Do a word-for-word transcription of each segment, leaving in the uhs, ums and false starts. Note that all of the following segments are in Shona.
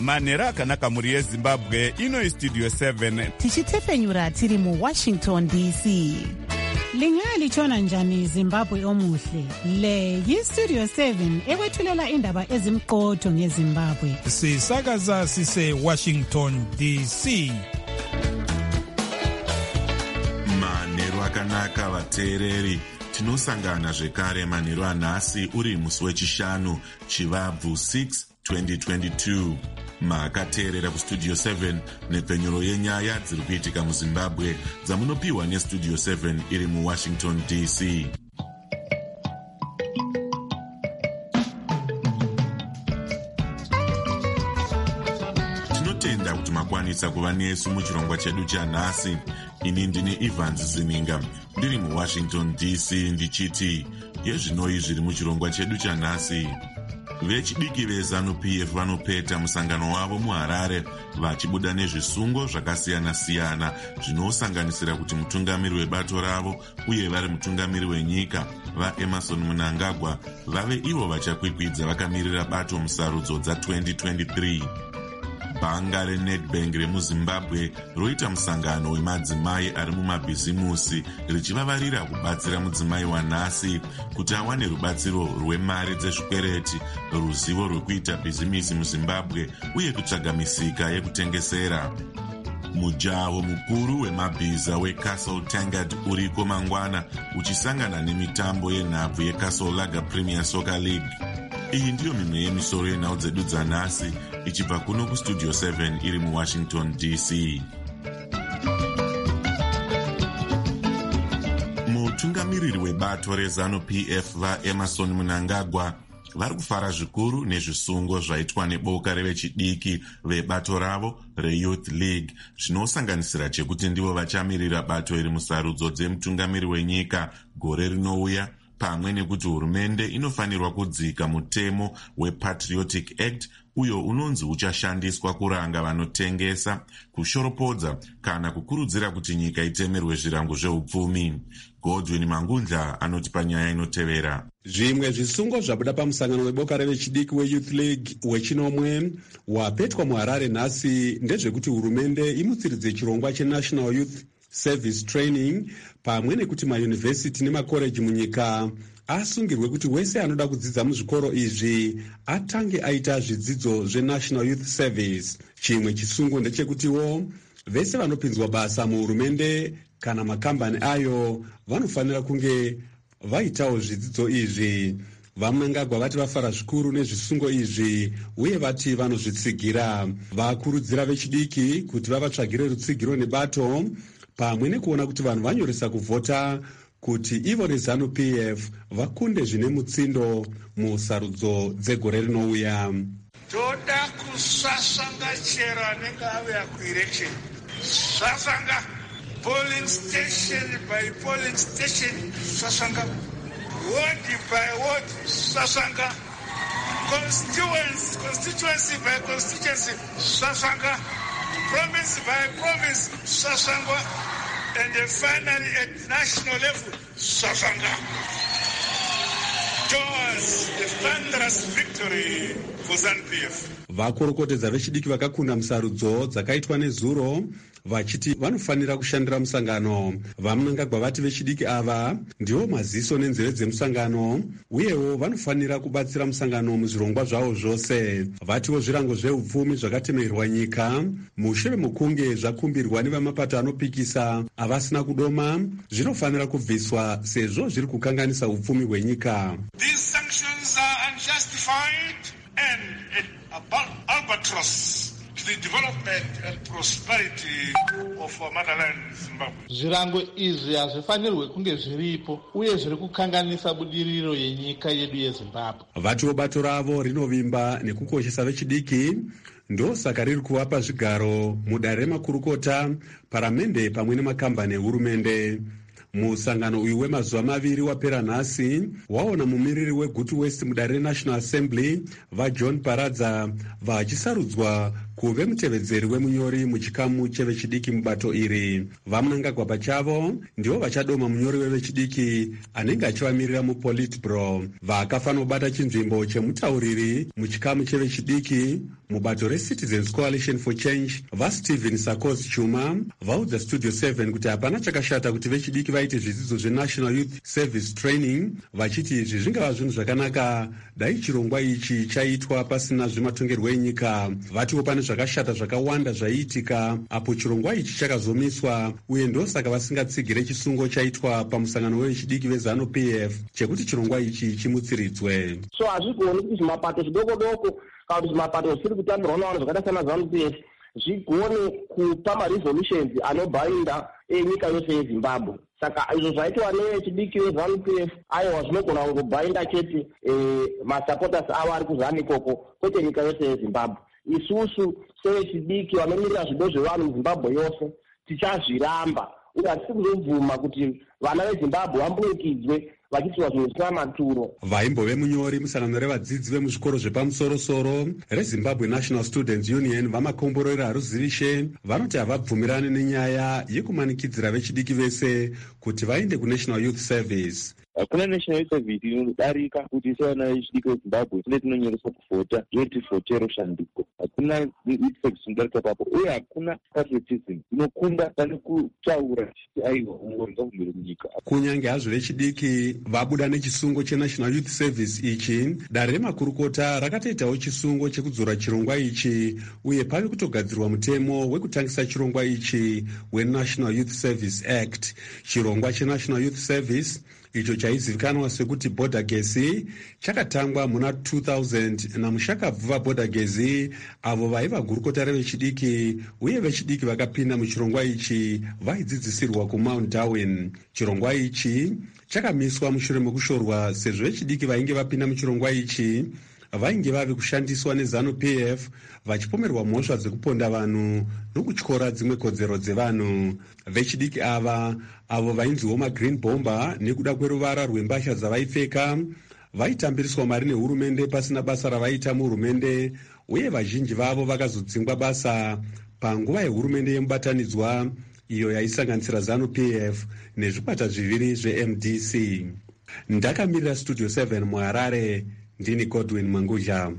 manheru akanaka mhuri yezimbabwe. Ino istudio seven tichitepfenyura tiri muwashington D C. Lingalitshona njani Zimbabwe omuhle? Le yistudio seven ekwethulela indaba ezimqotho ngeZimbabwe. Sisakaza sise Washington D C. Manheru akanaka vateereri. Tinosangana zvekare manheru anhasi uri musi wechishanu Chivabvu six twenty twenty-two. Makateerera kustudio seven nepfenyuro yenyaya dziri kuitika muZimbabwe dzamunopiwa nestudio seven iri muWashington D C. Tinotenda kuti makwanisa kuva nesu muchirongwa chedu chanhasi. Ini ndini Evans Zininga ndiri muWashington D C ndichiti yezvinoi zviri muchirongwa chedu chanhasi. Vechidiki veZANU P F vanopeta musangano wavo muHarare vachibuda nezvisungo zvakasiyana-siyana zvinosanganisira kuti mutungamiri webato ravo uye vari mutungamiri wenyika vaEmmerson Mnangagwa vave ivo vachakwikwidza vakamirira bato musarudzo dza twenty twenty-three. Bhanga reNedbank remuZimbabwe roita musangano wemadzimai ari mumabhizimusi richivavarira kubatsira mudzimai wanhasi kuti awane rubatsiro rwemari dzezvikwereti, ruzivo rwekuita bhizimisi muZimbabwe uye kutsvaga misika yekutengesera. Mujaho mukuru wemabhiza weCastle Tankard uriko mangwana uchisangana nemitambo yenhabvu yeCastle Lager Premier Soccer League. Iyi ndiyo mimwe yemisoro yenhau dzedu dzanhasi ichibva kuno kustudio seven iri muWashington D C. Mutungamiriri webato reZANU P F vaEmmerson Mnangagwa vari kufara zvikuru nezvisungo zvaitwa neboka revechidiki vebato ravo reYouth League zvinosanganisira chekuti ndivo vachamirira bato iri musarudzo dzemutungamiri wenyika gore rinouya, pamwe nekuti hurumende inofanirwa kudzika mutemo wePatriotic Act uyo unonzi uchashandiswa kuranga vanotengesa, kushoropodza kana kukurudzira kuti nyika itemerwe zvirango zveupfumi. Godwin Mangundla anoti panyaya inotevera. Zvimwe zvisungo zvabuda pamusangano weboka revechidiki weYouth League wechinomwe wapetwa muHarare nhasi ndezvekuti hurumende imutsiridze chirongwa cheNational Youth Service Training pamwe nekuti mayunivhesiti nemakoreji munyika asungirwe kuti wese anoda kudzidza muzvikoro izvi atange aita zvidzidzo zveNational Youth Service. Chimwe chisungo ndechekutiwo vese vanopinzwa basa muhurumende kana makambani ayo vanofanira kunge vaitawo zvidzidzo izvi. VaMnangagwa vati vafara zvikuru nezvisungo izvi uye vati vanozvitsigira. Vakurudzira vechidiki kuti vavatsvagire rutsigiro nebato pamwe nekuona kuti vanhu vanyoresa kuvhota kuti ivo neZANU P F vakunde zvine mutsindo musarudzo dzegore rinouya. Toda kusasanga chero anenge auya kuelection. Sasanga polling station by polling station, sasanga ward by ward, sasanga constituency constituency by constituency, sasanga province by province, sasanga, and then finally at national level, sasanga. Towards the thunderous victory for ZANU P F. Vakorokotedza vechidiki vakakunda musarudzo dzakaitwa nezuro vachiti vanofanira kushandira musangano. VaMnangagwa vati vechidiki ava ndivo maziso nenzeve dzemusangano uyewo vanofanira kubatsira musangano muzvirongwa zvavo zvose. Vatiwo zvirango zveupfumi zvakatemerwa nyika mushure mekunge zvakumbirwa nevamapato anopikisa avasina kudoma zvinofanira kubviswa sezvo zviri kukanganisa upfumi hwenyika. These sanctions are unjustified and an albatross to the development and prosperity of our motherland Zimbabwe. Zvirango izvi hazvifanirwe kunge zviripo uye zviri kukanganisa budiriro yenyika yedu yeZimbabwe. Vatiwo bato ravo rinovimba nekukoshesa vechidiki ndosaka riri kuvapa zvigaro mudare remakurukota, paramende pamwe nemakambani ehurumende. Musangano uyu wemazuva maviri wapera nhasi waona mumiriri weGutu West mudare reNational Assembly vaJohn Paradza vachisarudzwa kuve mutevedzeri wemunyori muchikamu chevechidiki mubato iri. Vamunangagwa pachavo ndivo vachadoma munyori wevechidiki anenge achivamirira muPolitburo. Vakafanira kubata chinzvimbo chemutauriri muchikamu chevechidiki mubato reCitizens Coalition for Change vaStephen Sarkozy Chuma vaudza Studio seven kuti hapana chakashata kuti vechidiki vaite zvidzidzo zveNational Youth Service Training, vachiti izvi zvingava zvinhu zvakanaka dai chirongwa ichi chaitwa pasina zvematongerwo enyika. Vatiwo pane zvakashata zvakawanda zvaiitika apo chirongwa ichi chakazomiswa, uye ndosaka vasingatsigire chisungo chaitwa pamusangano wevechidiki veZANU P F chekuti chirongwa ichi chimutsiridzwe. So hazvigoni kuti zvimapato zvidoko doko kana kuti zvimapato zvisiri kutambirwa navanhu zvakaita sana ZANU P F zvigone kupa maresolutions anobhainda enyika yose yeZimbabwe. Saka izvo zvaitwa nevechidiki veZANU P F aiwa zvinogona kungobhainda chete masupporters avo ari kuzANU ikoko, kwete nyika yose yeZimbabwe. Isusu sevechidiki vanomirira zvido zvevanhu muZimbabwe yose tichazviramba, uye hatisi kuzobvuma kuti vana veZimbabwe vambunikidzwe vachiitwa zvinhu zvisina maturo. Vaimbove munyori musangano revadzidzi vemuzvikoro zvepamusoro-soro reZimbabwe National Students Union vamakomborera haruzivishe vanoti havabvumirani nenyaya yekumanikidzira vechidiki vese kuti vaende kuNational Youth Service. Hakuna National Youth Service inodarika kuti sevana vechidiki veZimbabwe tine tinonyoresa kuvhota yoti vhotero shandiko. Hakuna Youth Service inodarika papo, uye hakuna patriotism inokumba pane kutaura kuti aiwa ungonza kumhiri munyika. Kunyange hazvo vechidiki vabuda nechisungo cheNational Youth Service ichi, dare remakurukota rakatoitawo chisungo chekudzora chirongwa ichi, uye pave kutogadzirwa mutemo wekutangisa chirongwa ichi weNational Youth Service Act. Chirongwa cheNational Youth Service icho chaizivikanwa sekuti Border Gesi chakatangwa muna two thousand namushakabvu vaBorder Gesi avo vaiva gurukota revechidiki, uye vechidiki vakapinda muchirongwa ichi vaidzidzisirwa kuMount Darwin. Chirongwa ichi chakamiswa mushure mekushorwa sezvo vechidiki vainge vapinda muchirongwa ichi vainge vave kushandiswa neZANU P F vachipomerwa mhosva dzekuponda vanhu nokutyora dzimwe kodzero dzevanhu. Vechidiki ava avo vainziwo magreen bomber nekuda kweruvara rwembasha dzavaipfeka vaitambiriswa mari nehurumende pasina basa ravaita muhurumende, uye vazhinji vavo vakazodzingwa basa panguva yehurumende yemubatanidzwa iyo yaisanganisira ZANU P F nezvikwata zviviri zveM D C. Ndakamirira Studio seven muHarare, ndini Godwin Mangudya.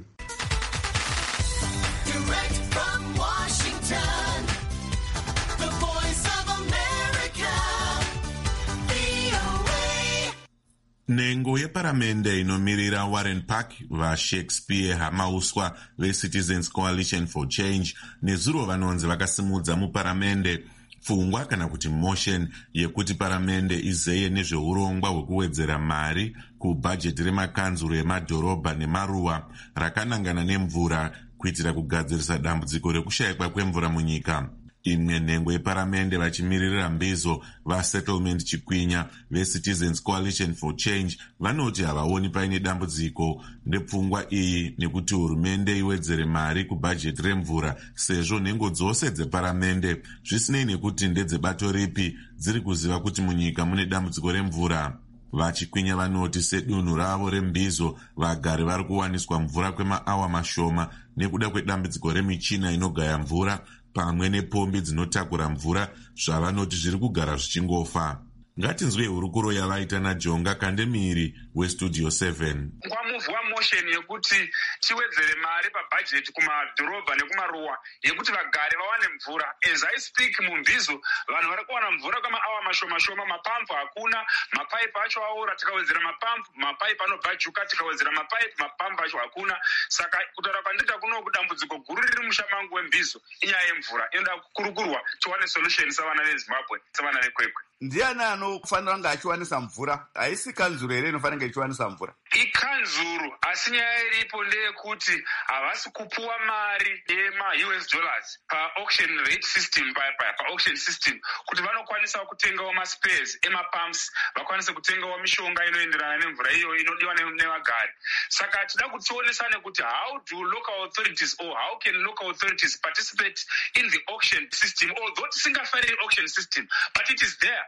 Nhengo yeparamende inomirira Warren Park vaShakespeare Hamauswa veCitizens Coalition for Change nezuro vanonzi vakasimudza muparamende pfungwa kana kuti motion yekuti paramende izeye nezveurongwa hwekuwedzera mari kubhajeti remakanzuro emadhorobha nemaruwa rakanangana nemvura kuitira kugadzirisa dambudziko rekushayikwa kwemvura munyika. Imwe nhengo yeparamende vachimiririra mbizo vaSettlement Chikwinya veCitizens Coalition for Change vanoti havaoni paine dambudziko ndepfungwa iyi nekuti hurumende iwedzere mari kubhajeti remvura sezvo nhengo dzose dzeparamende zvisinei nekuti ndedzebato ripi dziri kuziva kuti munyika mune dambudziko remvura. Vachikwinya vanoti sedunhu ravo rembizo vagari vari kuwaniswa mvura kwemaawa mashoma nekuda kwedambudziko remichina inogaya mvura pamwe nepombi dzinotakura mvura zvavanoti zviri kugara zvichingofa. Ngatinzwe hurukuro yavaita naJonga Kandemiri weStudio seven. Kwamuvu wamotion yekuti tiwedzere mari pabhajeti kumadhorobha nekumaruwa yekuti vagari vawane mvura. As I speak mumbizo vanhu vari kuwana mvura kwamaawa mashoma shoma, mapampu hakuna, mapaipi acho aora, tikawedzera mapampu mapaipi anobhajuka, tikawedzera mapaipi mapampu acho hakuna. Saka kutaura kwandita kuno kudambudziko guru riri mushamangu wembizo inyaya yemvura inoda kukurukurwa tiwane solution savana veZimbabwe, savana vekwekwe. Ndiani anofanira kunge achiwanisa mvura? Haisi kanzuro here inofanira ichiwanisa mvura? Ikanzuro, asi nyaya iripo ndeyekuti havasi kupuwa mari yema-U S dollars pa-auction rate system, pa-auction system kuti vanokwanisa kutengawo maspares emapumps, vakwanise kutengawo mishonga inoenderana nemvura iyo inodiwa nevagari. Saka tida kutionesane kuti how do local authorities or how can local authorities participate in the auction system, although tisingafariri auction system, but it is there.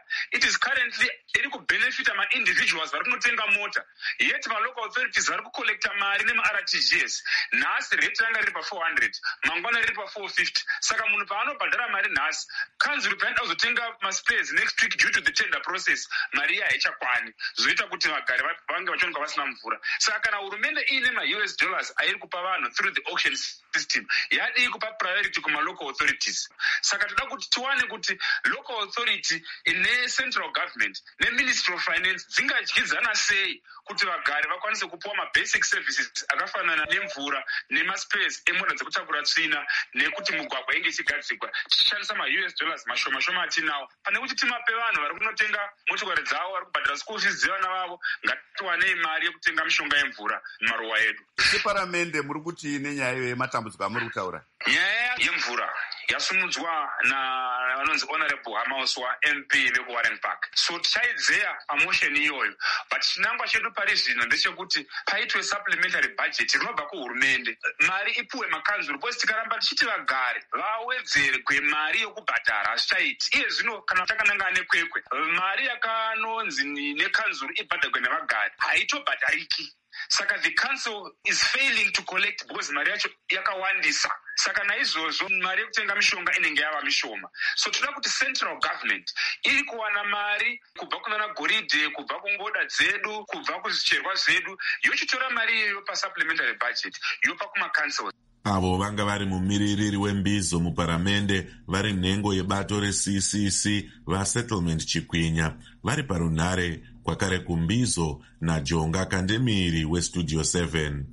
it is currently iri kubenefita ma-individuals vari kunotenga mota, yet ma-local authorities vari kukolekta mari nema-R T G S. Nhasi rate ranga riri pa four hundred, mangwana riri pa four fifty. Saka munhu paanobhadhara mari nhasi, kanzuru paenda kuzotenga maspares next week due to the tender process, mari iya haichakwani, zvoita kuti vagari vange vachiwanikwa vasina mvura. Saka kana hurumende iine ma-U S dollars airi kupa vanhu through the auction system, yadii kupa priority kuma-local authorities. Saka toda kuti tiwane kuti local authority ine central government neministry of finance dzingadyidzana sei kuti vagari vakwanise kupuwa mabasic services akafanana nemvura nemaspace emota dzekutakura tsvina nekuti mugwagwa inge ichigadzikwa tichishandisa ma-U S dollars mashoma shoma atinawo, pane kuti timape vanhu vari kunotenga motokari dzavo, vari kubhadhara school fees dzevana vavo. Ngatiwanei mari yekutenga mishonga yemvura mumaruwa edu. Separamende muri kuti nenyaya yematambudziko amuri kutaura? Nyaya yemvura yasumudzwa navanonzi honorable Hamauswa M P vekuWarren Park. So tichaidzeya pamotion iyoyo, but chinangwa chedu pari zvino ndechekuti paitwe supplementary budget rinobva kuhurumende, mari ipuwe makanzuru, because tikaramba tichiti vagari vawedzerwe mari yokubhadhara hazvichaiti. Iye zvino kana takananga nekwekwe, mari yakanonzi nekanzuru ibhadharwe nevagari haitobhadhariki. Saka the council is failing to collect because mari yacho yakawandisa. Saka naizvozvo mari yekutenga mishonga inenge yava mishoma. So toda kuti central government iri kuwana mari kubva kunana goridhe, kubva kungoda dzedu, kubva kuzvicherwa zvedu, yochitora mari iyoyo pasupplementary budget yopa kuma-councils. Avo vanga vari mumiririri wembizo muparamende vari nhengo yebato re-C C C vasettlement Chikwinya vari parunhare kwakare kumbizo naJonga Kandemiri weStudio seven.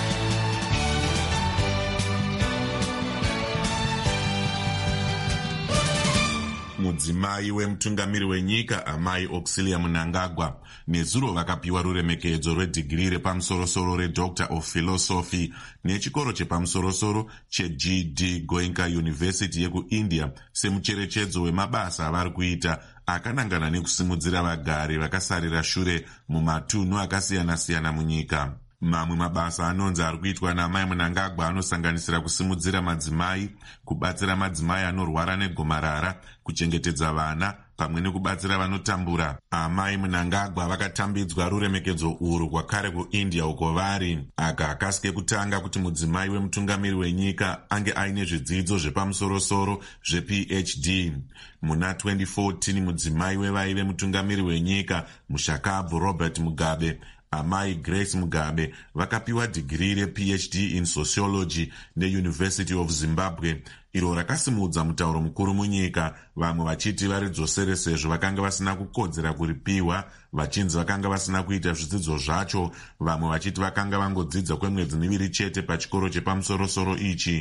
Mudzimai wemutungamiri wenyika Amai Auxilia Mnangagwa nezuro vakapiwa ruremekedzo rwedhigiri repamusorosoro reDoctor of Philosophy nechikoro chepamusorosoro cheG D Goenka University yekuIndia semucherechedzo wemabasa avari kuita akanangana nekusimudzira vagari vakasarira shure mumatunhu akasiyana-siyana munyika. Mamwe mabasa anonzi ari kuitwa naMai Mnangagwa anosanganisira kusimudzira madzimai, kubatsira madzimai anorwara negomarara, kuchengetedza vana pamwe nekubatsira vanotambura. Amai Mnangagwa vakatambidzwa ruremekedzo urwu kwakare kuIndia uko vari. Aka akasike kutanga kuti mudzimai wemutungamiri wenyika ange aine zvidzidzo zvepamusorosoro zveP H D. Muna twenty fourteen mudzimai wevaive mutungamiri wenyika Mushakabvu Robert Mugabe, Amai Grace Mugabe vakapiwa dhigiri reP H D in Sociology neUniversity of Zimbabwe, iro rakasimudza mutauro mukuru munyika, vamwe vachiti varidzosere sezvo vakanga vasina kukodzera kuripiwa, vachinzi vakanga vasina kuita zvidzidzo zvacho, vamwe vachiti vakanga vangodzidza kwemwedzi miviri chete pachikoro chepamusorosoro ichi.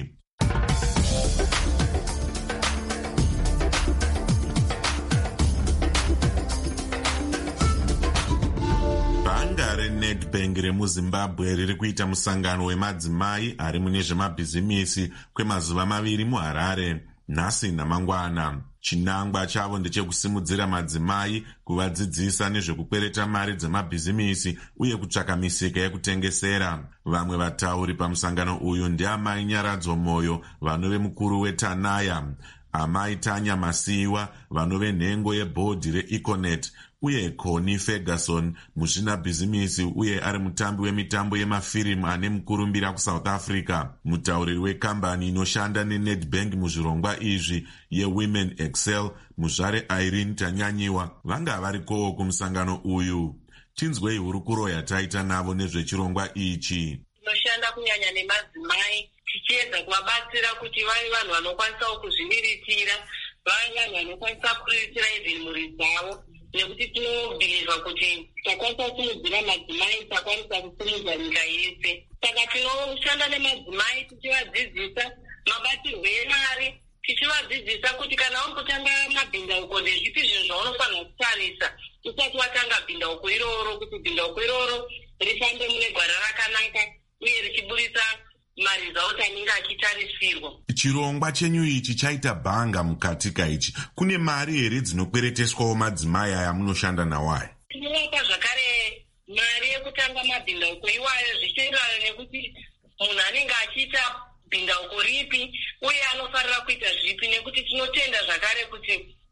Nedbank remuZimbabwe riri kuita musangano wemadzimai ari mune zvemabhizimisi kwemazuva maviri muHarare nhasi namangwana. Chinangwa chavo ndechekusimudzira madzimai, kuvadzidzisa nezvekukwereta mari dzemabhizimisi uye kutsvaka misika yekutengesera. Vamwe vatauri pamusangano uyu ndiamai Nyaradzo Moyo vanove mukuru weTanaya, Amai Tanya Masiwa vanove nhengo yebhodhi reEconet, uye Connie Ferguson muzvina bhizimisi uye ari mutambi wemitambo yemafirimu ane mukurumbira kuSouth Africa. Mutauriri wekambani inoshanda neNedbank muzvirongwa izvi yeWomen Excel, muzvare Irene Tanyanyiwa, vanga varikowo kumusangano uyu. Tinzwei hurukuro yataita navo nezvechirongwa ichi. Tinoshanda kunyanya nemadzimai tichiedza kuvabatsira kuti vave vanhu vanokwanisawo kuzvimiritira, vave vanhu vanokwanisa kuriritira even mhuri dzavo, nekuti tinobhiliva kuti takwanisa kusimudzira madzimai takwanisa kusimudza nyika yese. Saka tinoshanda nemadzimai tichivadzidzisa mabatirwo emari, tichivadzidzisa kuti kana uri kutanga mabhindauko ndezvipi zvinhu zvaunofanira kutarisa usati watanga bhindauko iroro, kuti bhindauko iroro rifambe mune gwara rakanaka uye richiburitsa mari dzauti anenge achitarisirwa. Chirongwa chenyu ichi chaita bhanga mukati kaichi. Kune mari here dzinokwereteswawo madzimai aya munoshanda nawo aya? Tinovapa zvakare mari yekutanga mabhindauko iwayo zvichienderana nekuti munhu anenge achiita bhindauko ripi uye anofarira kuita zvipi, nekuti tinotenda zvakare kuti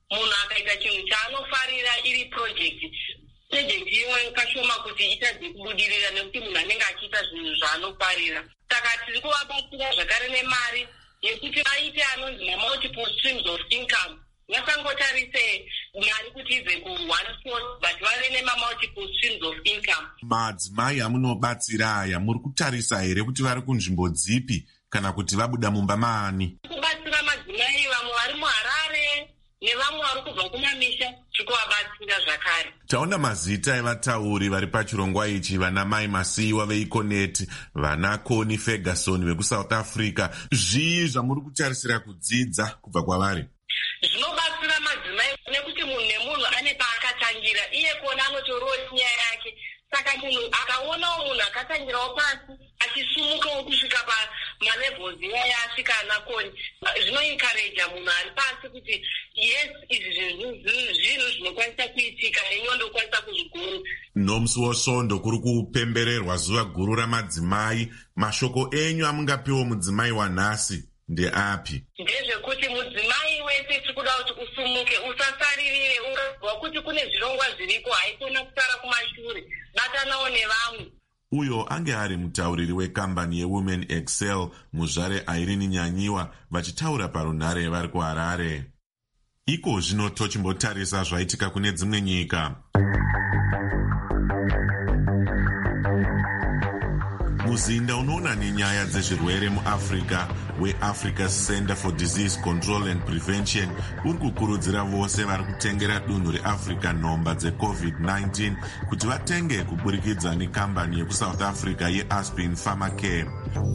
munhu akaita chinhu chaanofarira iri project project iyoyo kashoma kuti itadze kubudirira nekuti munhu anenge achiita zvinhu zvaanofarira. Saka tiri kuvabatsira zvakare nemari yekuti vaite anonzi mamultiple streams of income. Vasangotarise mari kuti ibve ku-one source but vave nema-multiple streams of income. Madzimai amunobatsira aya muri kutarisa here kuti vari kunzvimbo dzipi kana kuti vabuda mumba maani? Kubatsira madzimai vamwe vari muHarare nevamwe vari kubva kumamisha tikuvabatsira zvakare. Taona mazita evatauri vari pachirongwa ichi, vana Mai Masiyiwa veICONET, vana Connie Ferguson vekuSouth Africa. Zvii zvamuri kutarisira kudzidza kubva kwavari? Zvinobatsira madzimai nekuti munhu nemunhu ane paakatangira, iye kona anotorova nyaya yake. Saka munhu akaonawo munhu akatangirawo pasi achisumukawo kusvika pamalevels iwaya asvika anakoni, zvinoencouragea munhu ari pasi kuti yes, izvi zvinhu zvinokwanisa kuitika nenyondo ndokwanisa kuzvigona. Nomusi wosvondo kuri kupembererwa zuva guru ramadzimai. Mashoko enyu amungapiwo mudzimai wanhasi ndeapi? Ndezvekuti mudzimai wese tikuda kuti usumuke, usasaririre, urazwa kuti kune zvirongwa zviriko, haikona kusara kumashure, batanawo nevamwe. Uyo ange ari mutauriri wekambani yeWomen Excel, muzvare Irene Nyanyiwa, vachitaura parunhare vari kuHarare. Iko zvino tochimbotarisa zvaitika kune dzimwe nyika. Muzinda unoona nenyaya dzezvirwere muAfrica weAfrica's Center for Disease Control and Prevention uri kukurudzira vose vari kutengera dunhu reAfrica nhomba dzeCovid nineteen kuti vatenge kuburikidza nekambani yekuSouth Africa yeAspin Pharmacare.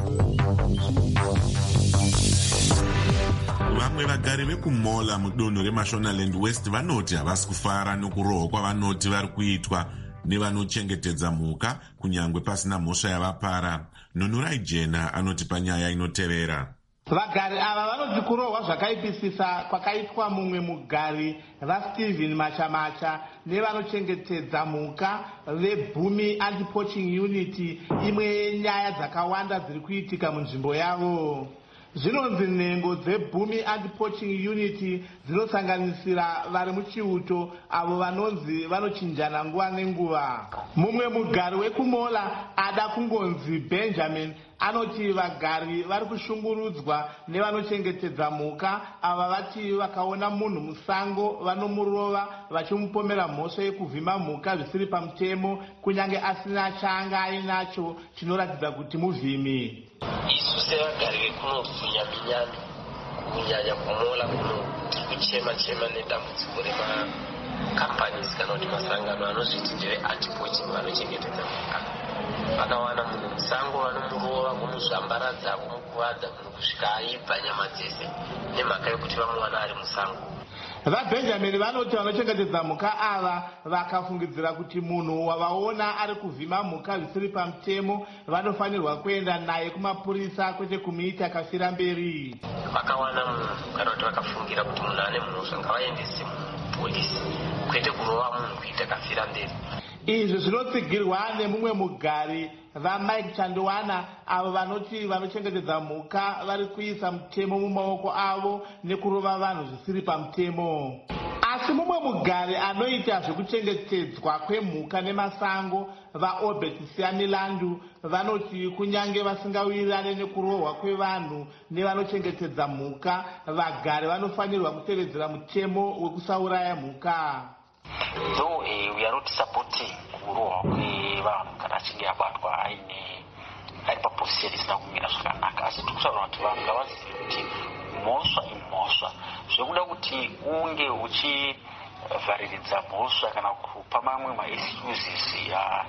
Vamwe vagari vekuMola mudunhu reMashonaland West vanoti havasi kufara nokurohwa kwavanoti vari kuitwa nevanochengetedza mhuka kunyangwe pasina mhosva yavapara. Nunurai Jena anoti panyaya inotevera. Vagari ava vanodzi kurohwa zvakaipisisa kwakaitwa mumwe mugari vaStephen Machamacha nevanochengetedza mhuka veBhumi Anti-Poaching Unit, imwe yenyaya dzakawanda dziri kuitika munzvimbo yavo. Zvinonzi nhengo dzeBhumi Anti-Poaching Unit dzinosanganisira vari muchiuto avo vanonzi vanochinjana nguva nenguva. Mumwe mugari wekuMola ada kungonzi Benjamin anoti vagari vari kushungurudzwa nevanochengetedza mhuka ava vati vakaona munhu musango vanomurova vachimupomera mhosva yekuvhima mhuka zvisiri pamutemo kunyange asina chaanga ainacho chinoratidza kuti muvhimi. Isu sevagari vekunobvunya minyando kunyanya kuMola kuno tiri kuchema chema nedambudziko remakambanizi kana kuti masangano anozviti ndeve-anti-poaching vanochengetedza mhuka. Vakawana munhu musango vanomurova, kumuzvambaradza, kumukuvadza, munhu kusvika aibva nyama dzese nemhaka yokuti vamuwana ari musango. VaBenjamin vanoti vanochengetedza mhuka ava vakafungidzira kuti munhu wavaona ari kuvhima mhuka zvisiri pamutemo vanofanirwa kuenda naye kumapurisa kwete kumuita akafira mberi. Vakawana munhu kana kuti vakafungira kuti munhu ane mhosva ngavaendese mupolisi kwete kurova munhu kuita akafira mberi. Izvi zvinotsigirwa nemumwe mugari vaMike Chandowana avo vanoti vanochengetedza mhuka vari kuisa mutemo mumaoko avo nekurova vanhu zvisiri pamutemo. Asi mumwe mugari anoita zvekuchengetedzwa kwemhuka nemasango vaObert Siamilandu vanoti kunyange vasingawirirane nekurohwa kwevanhu nevanochengetedza mhuka, vagari vanofanirwa kutevedzera mutemo wekusauraya mhuka. Though uh, we are not supporting kurohwa kwevanhu kana achinge abatwa aine ari paposisheni isina kumira zvakanaka, asi tiri kutaura kuti vanhu ngavazive kuti mhosva imhosva, zvekuda kuti unge uchivhariridza mhosva kana kupa mamwe maexcuses ya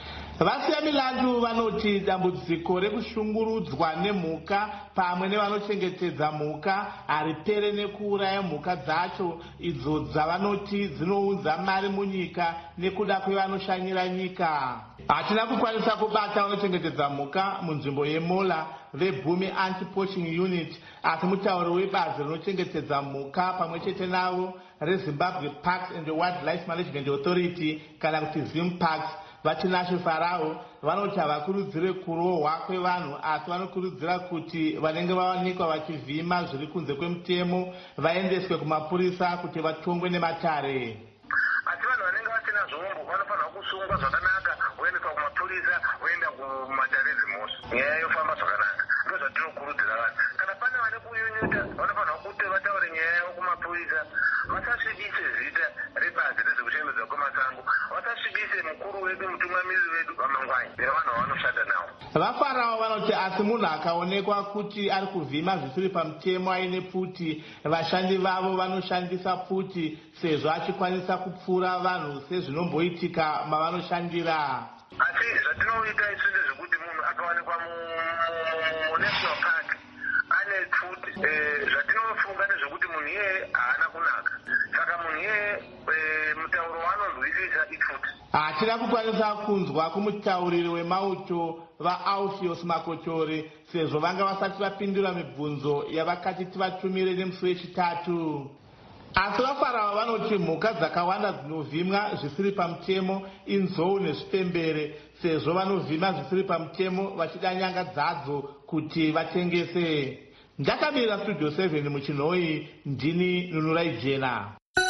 VaSiamilandu vanoti dambudziko rekushungurudzwa nemhuka pamwe nevanochengetedza mhuka haripere nekuuraya mhuka dzacho idzo dzavanoti dzinounza mari munyika nekuda kwevanoshanyira nyika. Hatina kukwanisa kubata vanochengetedza mhuka munzvimbo yeMola veBhumi Anti-Poaching Unit, asi mutauri webazi rinochengetedza mhuka pamwe chete navo reZimbabwe Parks and Wildlife Management Authority kana kuti ZimParks vatinashe farao vanoti havakurudzire kurohwa kwevanhu asi vanokurudzira kuti vanenge vawanikwa vachivhima zviri kunze kwemutemo vaendeswe kumapurisa kuti vatongwe nematare. Asi vanhu vanenge vasina zvombo vanofanira kusungwa zvakanaka voendeswa kumapurisa voenda kumatare dzimhosva. Nyaya yofamba zvakanaka ndo zvatinokurudzira vanhu. Kana pane vane kunyunyuta vanofanira kuti vataure nyaya yavo kumapurisa, vasasvibise zita rebazi rezvekuchengetedzwa kwemasango, vasasvibise mukuru wedu mutungamiri wedu vamangwani nevanhu vavanoshanda navo. Vafarao vanoti asi munhu akaonekwa kuti ari kuvhima zvisiri pamutemo aine pfuti, vashandi vavo vanoshandisa pfuti sezvo achikwanisa kupfuura vanhu sezvinomboitika mavanoshandira. Asi zvatinoita isu ndezvekuti munhu akawanikwa munational park ane pfuti, zvatinofunga ndezvekuti munhu iyeye haana kunaka, saka munhu iyeye mutauro waanonzwisisa ipfuti. Hatina kukwanisa kunzwa kumutauriri wemauto vaAusios Makotore sezvo vanga vasati vapindura mibvunzo yavakati tivatumire nemusi wechitatu. Asi vafarao vanoti mhuka dzakawanda dzinovhimwa zvisiri pamutemo inzou nezvipembere sezvo vanovhima zvisiri pamutemo vachida nyanga dzadzo kuti vatengese. Ndakamira Studio seven muchinhoi, ndini Nunurai Jena.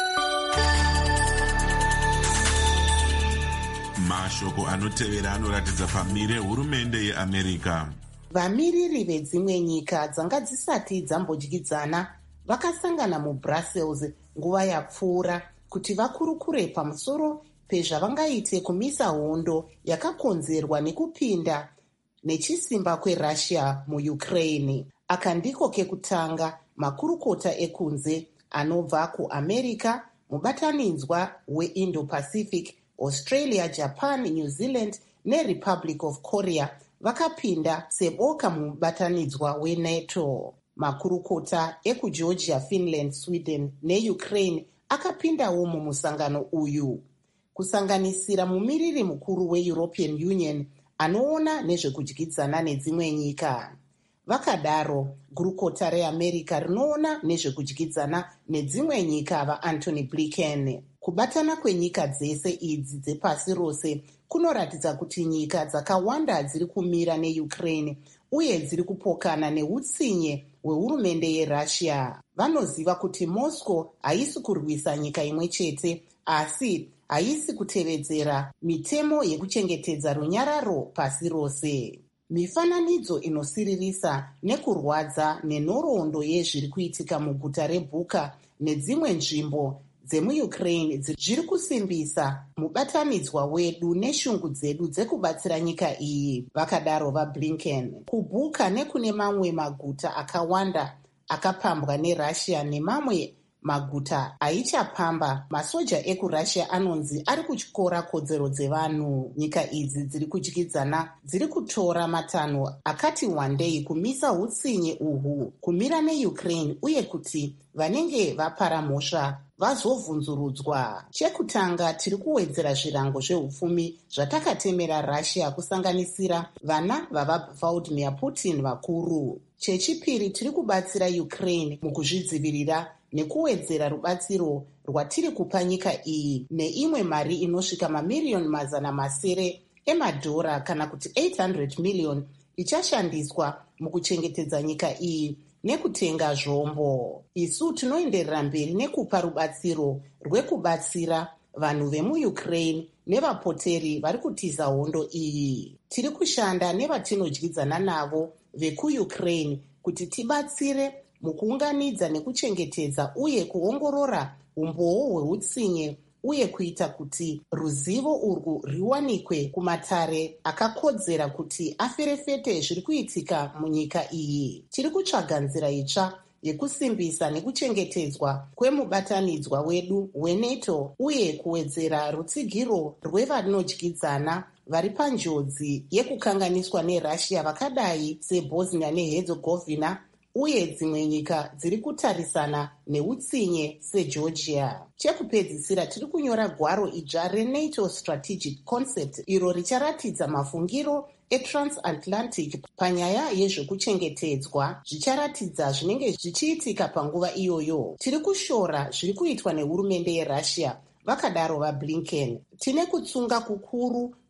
Mashoko anotevera anoratidza famire hurumende yeAmerica. Vamiriri vedzimwe nyika dzanga dzisati dzambodyidzana vakasangana muBrussels nguva yapfuura kuti vakurukure pamusoro pezvavangaite kumisa hondo yakakonzerwa nekupinda nechisimba kweRussia muUkraine. Aka ndiko kekutanga makurukota ekunze anobva kuAmerica, mubatanidzwa weIndo-Pacific, Australia, Japan, New Zealand neRepublic of Korea vakapinda seboka mubatanidzwa weNATO. Makurukota ekuGeorgia, Finland, Sweden neUkraine akapindawo mumusangano uyu, kusanganisira mumiriri mukuru weEuropean Union anoona nezvekudyidzana nedzimwe nyika. Vakadaro, gurukota reAmerica rinoona nezvekudyidzana nedzimwe nyika vaAntony Blinken. Kubatana kwenyika dzese idzi dzepasi rose kunoratidza kuti nyika dzakawanda dziri kumira neUkraine uye dziri kupokana neutsinye hwehurumende yeRussia. Vanoziva kuti Moscow haisi kurwisa nyika imwe chete, asi haisi kutevedzera mitemo yekuchengetedza runyararo pasi rose. Mifananidzo inosiririsa nekurwadza nenhoroondo yezviri kuitika muguta reBucha nedzimwe nzvimbo dzemuUkraine zviri kusimbisa mubatanidzwa wedu neshungu dzedu dzekubatsira nyika iyi, vakadaro vaBlinken. KuBucha nekune mamwe maguta akawanda akapambwa neRussia nemamwe maguta aichapamba, masoja ekuRussia anonzi ari kutyora kodzero dzevanhu. Nyika idzi dziri kudyidzana dziri kutora matanho akati wandei kumisa utsinye uhu, kumira neUkraine uye kuti vanenge vapara mhosva vazovhunzurudzwa. Chekutanga, tiri kuwedzera zvirango zveupfumi zvatakatemera Russia, kusanganisira vana vavaVladimir Putin vakuru. Chechipiri, tiri kubatsira Ukraine mukuzvidzivirira nekuwedzera rubatsiro rwatiri kupa nyika iyi neimwe mari inosvika mamiriyoni mazana masere emadhora kana kuti eight hundred million ichashandiswa mukuchengetedza nyika iyi nekutenga zvombo. Isu tinoenderera mberi nekupa rubatsiro rwekubatsira vanhu vemuUkraine nevapoteri vari kutiza hondo iyi. Tiri kushanda nevatinodyidzana navo vekuUkraine kuti tibatsire mukuunganidza nekuchengetedza uye kuongorora umboo hweutsinye uye kuita kuti ruzivo urwu riwanikwe kumatare akakodzera kuti aferefete zviri kuitika munyika iyi. Tiri kutsvaga nzira itsva yekusimbisa nekuchengetedzwa kwemubatanidzwa wedu weNATO uye kuwedzera rutsigiro rwevanodyidzana vari panjodzi yekukanganiswa neRussia vakadai seBosnia neHerzegovina uye dzimwe nyika dziri kutarisana neutsinye seGeorgia. Chekupedzisira, tiri kunyora gwaro idzva reNATO Strategic Concept iro richaratidza mafungiro eTransatlantic panyaya yezvekuchengetedzwa, zvicharatidza zvinenge zvichiitika panguva iyoyo. Tiri kushora zviri kuitwa nehurumende yeRussia, vakadaro vaBlinken. Tine kutsunga kukuru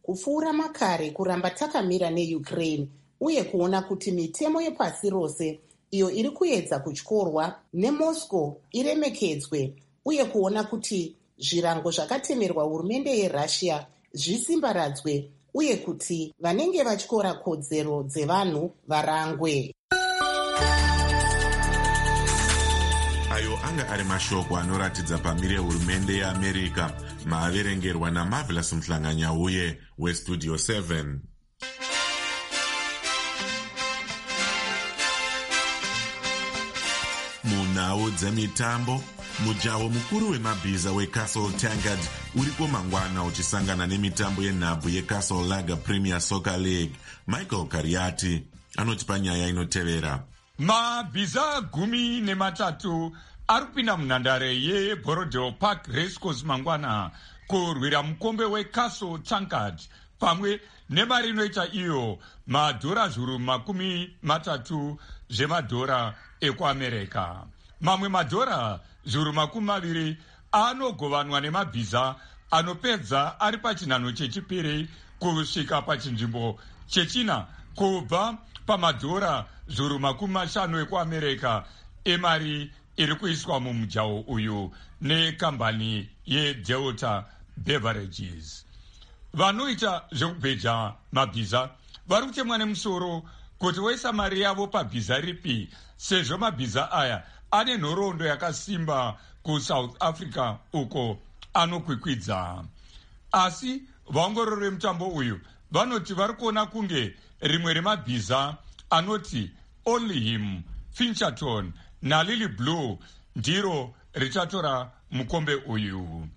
kupfuura makare kuramba takamira neukraine uye kuona kuti mitemo yepasi rose iyo iri kuedza kutyorwa nemoscow iremekedzwe uye kuona kuti zvirango zvakatemerwa hurumende yerussia zvisimbaradzwe uye kuti vanenge vatyora kodzero dzevanhu varangwe. Ayo anga ari mashoko anoratidza pambiri yehurumende yeamerica, maaverengerwa naMarvelous Mhlanganyauye westudio seven. Munhau dzemitambo, mujaho mukuru wemabhiza weCastle Tankard uriko mangwana uchisangana nemitambo yenhabvu yeCastle Lager Premier Soccer League. Michael Kariati anotipa nyaya inotevera. Mabhiza gumi nematatu arikupinda munhandare yeBorodale Park Racecourse mangwana kurwira mukombe weCastle Tankard pamwe nemari inoita iyo madhora zviuru makumi matatu zvemadhora ekuamerica. Mamwe madhora zviuru makumi maviri anogovanwa nemabhiza anopedza ari pachinhano chechipiri kusvika pachinzvimbo chechina kubva pamadhora zviuru makumi mashanu ekuamerica emari iri kuiswa mumujaho uyu nekambani yeDelta Beverages. Vanoita zvekubheja mabhiza vari kutemwa nemusoro kuti voisa mari yavo pabhiza ripi, sezvo mabhiza aya ane nhoroondo yakasimba kuSouth Africa uko anokwikwidza. Asi vaongorori vemutambo uyu vanoti vari kuona kunge rimwe remabhiza anoti Only Him, Fincherton naLily Blue ndiro richatora mukombe uyu.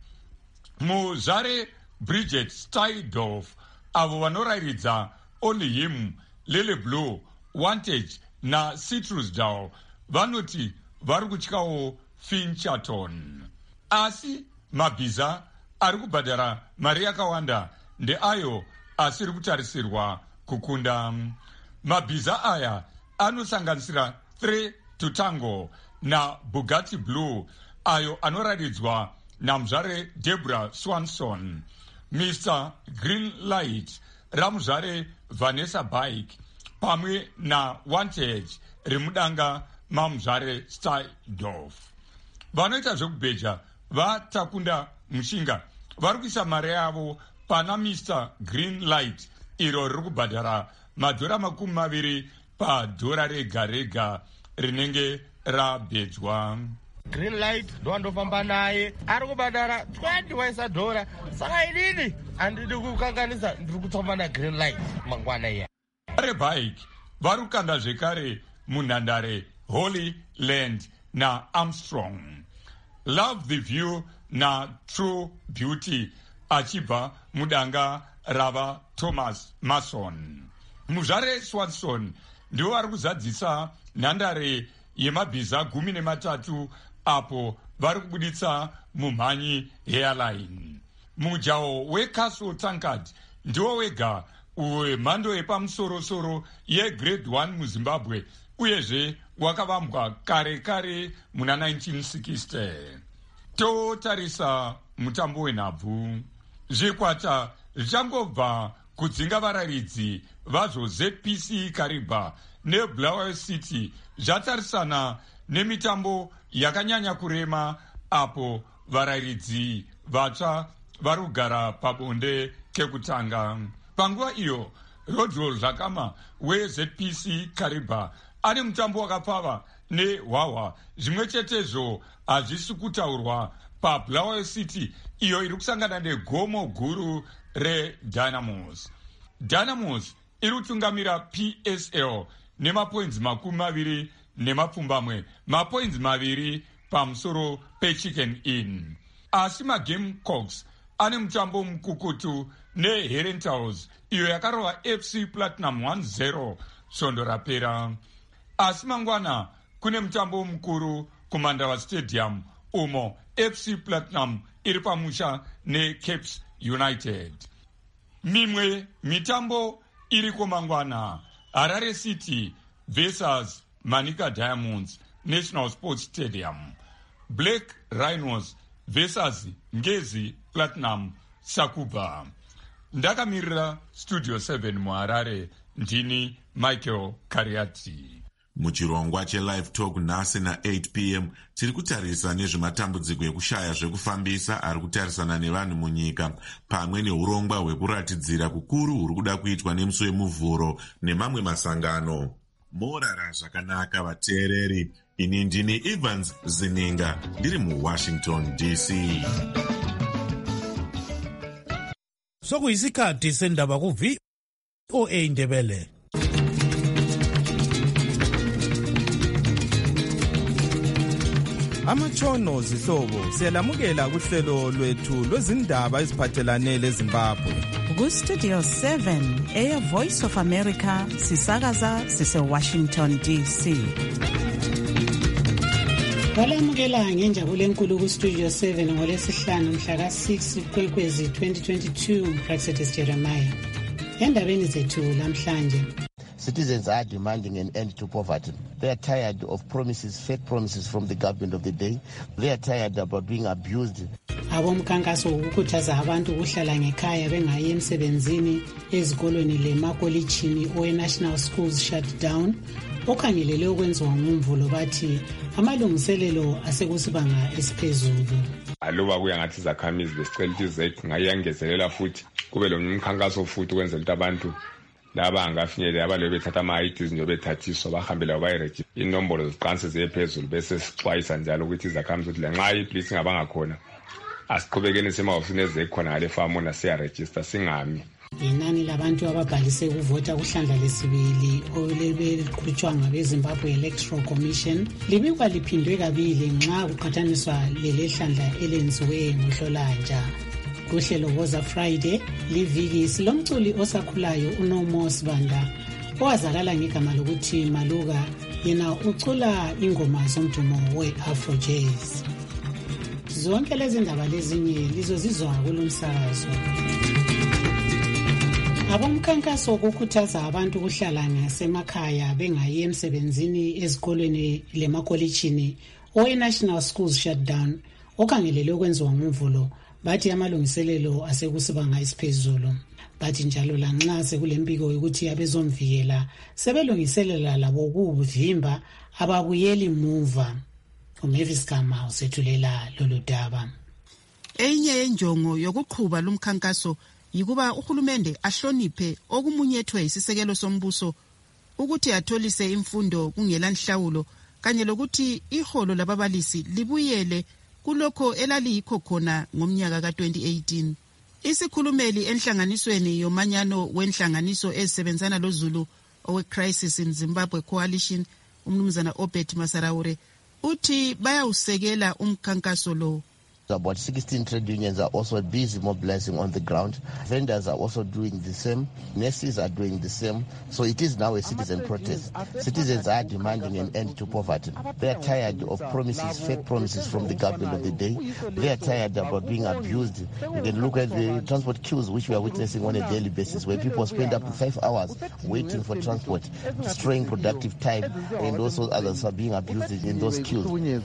Muzvare Bridget Steindorf avo vanorayiridza Only Him, Lily Blue, Wantage naCitrusdal vanoti vari kutyawo Fincherton. Asi mabhiza ari kubhadhara mari yakawanda ndeayo asiri kutarisirwa kukunda. Mabhiza aya anosanganisira Three to Tango na Bugatti Blue ayo anoratidzwa namuzvare Deborah Swanson, Mister Green Light ramuzvare Vanessa Bike pamwe na Wantage rimudanga mamuzvare Steindorf. Vanoita zvekubheja vatakunda mushinga vari kuisa mari yavo pana Mister Green Light iro riri kubhadhara madhora makumi maviri padhora rega rega rinenge rabhejwa. Green Light ndo andofamba naye ari kubhadhara twenty waisa dhora, saka inini handidi kukanganisa, ndiri kutamba naGreen Light mangwana iya. Vari Bike vari kukanda zvekare munhandare Holy Land na Armstrong. Love the View na True Beauty achibva mudanga rava Thomas Mason. Muzvare Swanson ndivo vari kuzadzisa nhandare yemabhiza gumi nematatu apo vari kubuditsa mumhanyi Hairline. Mujaho weCastle Tankard ndiwo wega wemhando yepamusorosoro yegrade one muZimbabwe uyezve wakavambwa kare kare muna nineteen sixty. Totarisa mutambo wenhabvu. Zvikwata zvichangobva kudzinga vararidzi vazvo Z P C Kariba neBulawayo City zvatarisana nemitambo yakanyanya kurema apo vararidzi vatsva vari kugara pabonde kekutanga. Panguva iyo Rodrigo Zakama weZ P C Kariba ane mutambo wakapfava nehwahwa, zvimwe chetezvo hazvisi kutaurwa paBulawayo City iyo iri kusangana negomo guru reDynamos. Dynamos iri kutungamira P S L nemapoinzi makumi maviri nemapfumbamwe, mapoinzi maviri pamusoro peChicken Inn. Asi maGamecocks ane mutambo mukukutu neHerentals iyo yakarova F C Platinum one zero svondo rapera. Asi mangwana kune mutambo mukuru kuMandawa Stadium umo F C Platinum iri pamusha neCapes United. Mimwe mitambo iri kumangwana: Harare City versus Manica Diamonds National Sports Stadium, Black Rhinos versus Ngezi Platinum Sakuba, ndakamirira studio seven muharare ndini Michael Kariati. Muchirongwa che-live talk nhasi na-eight p m tiri kutarisa nezvematambudziko ekushaya zvekufambisa ari kutarisana nevanhu munyika, pamwe neurongwa hwekuratidzira kukuru huri kuda kuitwa nemusi wemuvhuro nemamwe masangano. Morara zvakanaka vateereri, ini ndini Evans Zininga ndiri muWashington D C. Sokuyisikhathi sendaba ku-V O A Ndebele. Amatshono zihlobo siyalamukela kuhlelo lwethu lwezindaba eziphathelane leZimbabwe. Ku-Studio seven, Air Voice of America, sisakaza sise-Washington D C. Walamukela ngenjabulo enkulu ku-Studio seven ngolesihlanu mhla ka-six Nkwenkwezi twenty twenty-two, Praxedes Jeremiah. Endabeni zethu lamhlanje. Citizens are demanding an end to poverty. They are tired of promises, fake promises from the government of the day. They are tired about being abused. Abomkhankaso ukukhuthaza abantu ukuhlala ngekhaya bengayi emsebenzini ezikolweni lemakolitshini owe-National Schools Shutdown okhangelele okwenziwa ngumvulo bathi amalungiselelo asekusibanga esiphezulu. Aloba kuya ngathi izakhamizi besicela ukuthi zethu ngayangezelela futhi kube lo mkhankaso futhi ukwenzela ukuthi abantu laba angafinyele abalobe bethatha ama-I Ds nje bethathiswa bahambela bayiregister inombolo ziqanse zephezulu bese sixwayisa njalo ukuthi izakhamizi ukuthi lenxa ipolice ngabangakhona asiqhubekeni semahofisini ezekhona ngale famu na siyaregister singami. Inani labantu ababhalise ukuvota kuhlandla lesibili olebeliqhutshwa ngabeZimbabwe Electoral Commission libikwa liphindwe kabili nxa kuqhathaniswa lelehlandla elenziwe ngohlolanja. Kuhlelo Woza Friday liviki silomculi osakhulayo uNomo Sibanda owazakala ngegama lokuthi Maluka, yena ucula ingoma zomdumo we-Afro Jazz. Zonke lezi ndaba lezinye lizozizwa kulomsakazo. Abomkhankaso ukukhuthaza abantu ukuhlala ngasemakhaya bengayi emsebenzini ezikolweni lemakolitshini owe-National Schools Shutdown okhangelele okwenziwa ngumvulo bathi amalungiselelo asekusibanga esiphezulu. Bathi njalo lanxa sekulempiko yokuthi abezomvikela sebelungiselela labo ukuvimba ababuyeli muva. uMavis Kama usethulela lolu daba. Enye yenjongo yokuqhuba lumkhankaso yikuba uhulumende ahloniphe okumunyethwe isisekelo sombuso ukuthi atholise imfundo kungela nhlawulo kanye lokuthi iholo lababalisi libuyele kulokho elaliyikho khona ngomnyaka ka twenty eighteen. Isikhulumeli enhlanganisweni yomanyano wenhlanganiso ezisebenzana loZulu owe Crisis in Zimbabwe Coalition, umnumzana Obert Masaraure, uthi bayawusekela umkhankaso lo. About sixteen trade unions are also busy mobilizing on the ground. Vendors are also doing the same. Nurses are doing the same. So it is now a citizen protest. Citizens are demanding an end to poverty. They are tired of promises, fake promises from the government of the day. They are tired about being abused. You can look at the transport queues which we are witnessing on a daily basis, where people spend up to five hours waiting for transport, destroying productive time, and also others are being abused in those queues.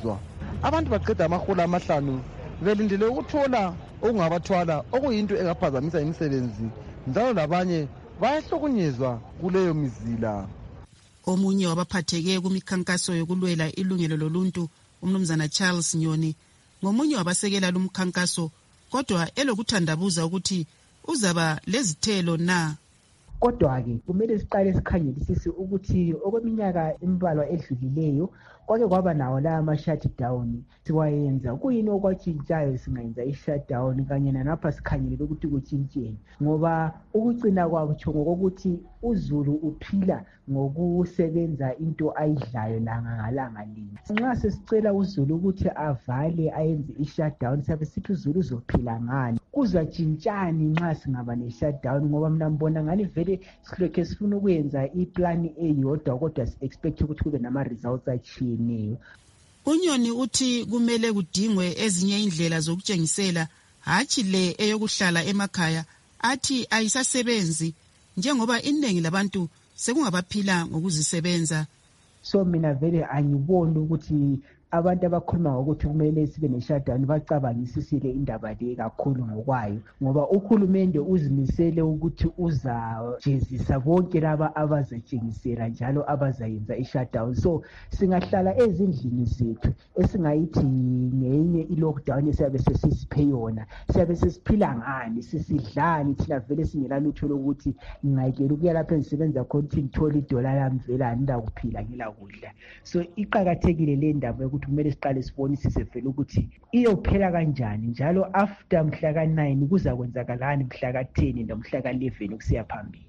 Velindile ukuthola okungabathwala okuyinto engaphazamisa imisebenzi njalo labanye bayahlukunyezwa kuleyo mizila. Omunye wabaphatheke kumikhankaso yokulwela ilungelo loluntu, umnumzana Charles Nyoni, ngomunye wabasekela lumkhankaso kodwa elokuthandabuza ukuthi uzaba lezithelo na. Kodwa-ke kumele siqale sikhangelisise ukuthi okweminyaka imbalwa edlulileyo kwake kwaba nawo la ama-shutdown siwayenza kuyini okwatshintshayo singayenza i-shutdown kanye nanapha sikhangelele ukuthi kutshintsheni ngoba ukucina kwatsho ngokuthi uZulu uphila ngokusebenza into ayidlayo langa ngalanga linye. Nxa sesicela uZulu ukuthi avale ayenze i-shutdown siyabe sithi uZulu uzophila ngani, kuzatshintshani nxa singaba ne-shutdown ngoba mina mbona ngani vele silokhe sifuna ukuyenza iplani eyodwa kodwa si-expect ukuthi kube nama-results atshiyeneyo. uNyoni uthi kumele kudingwe ezinye indlela zokutshengisela hatshi le eyokuhlala emakhaya, athi ayisasebenzi njengoba iningi labantu sekungabaphila ngokuzisebenza. So mina vele angiboni ukuthi abantu abakhuluma ngokuthi kumele sibe ne-shutdown bacabangisisile indaba le kakhulu ngokwayo, ngoba uhulumende uzimisele ukuthi uzajezisa bonke laba abazatshengisela njalo abazayenza i-shutdown. So singahlala ezindlini zethu esingayithi ngenye i-lockdown esiyabe sesisiphe yona, siyabe sesiphila ngani, sisidlani thina vele singela lutho lokuthi ngingayekela ukuya lapha engisebenza khona ukuthi ngithole idola lami vele andinakuphila ngilakudla. So iqakathekile le ndaba yokuthi kumele siqale sibonisise vele ukuthi iyophela kanjani, njalo after mhla ka-nine kuzakwenzakalani mhla ka-ten nomhla ka-eleven kusiya phambili.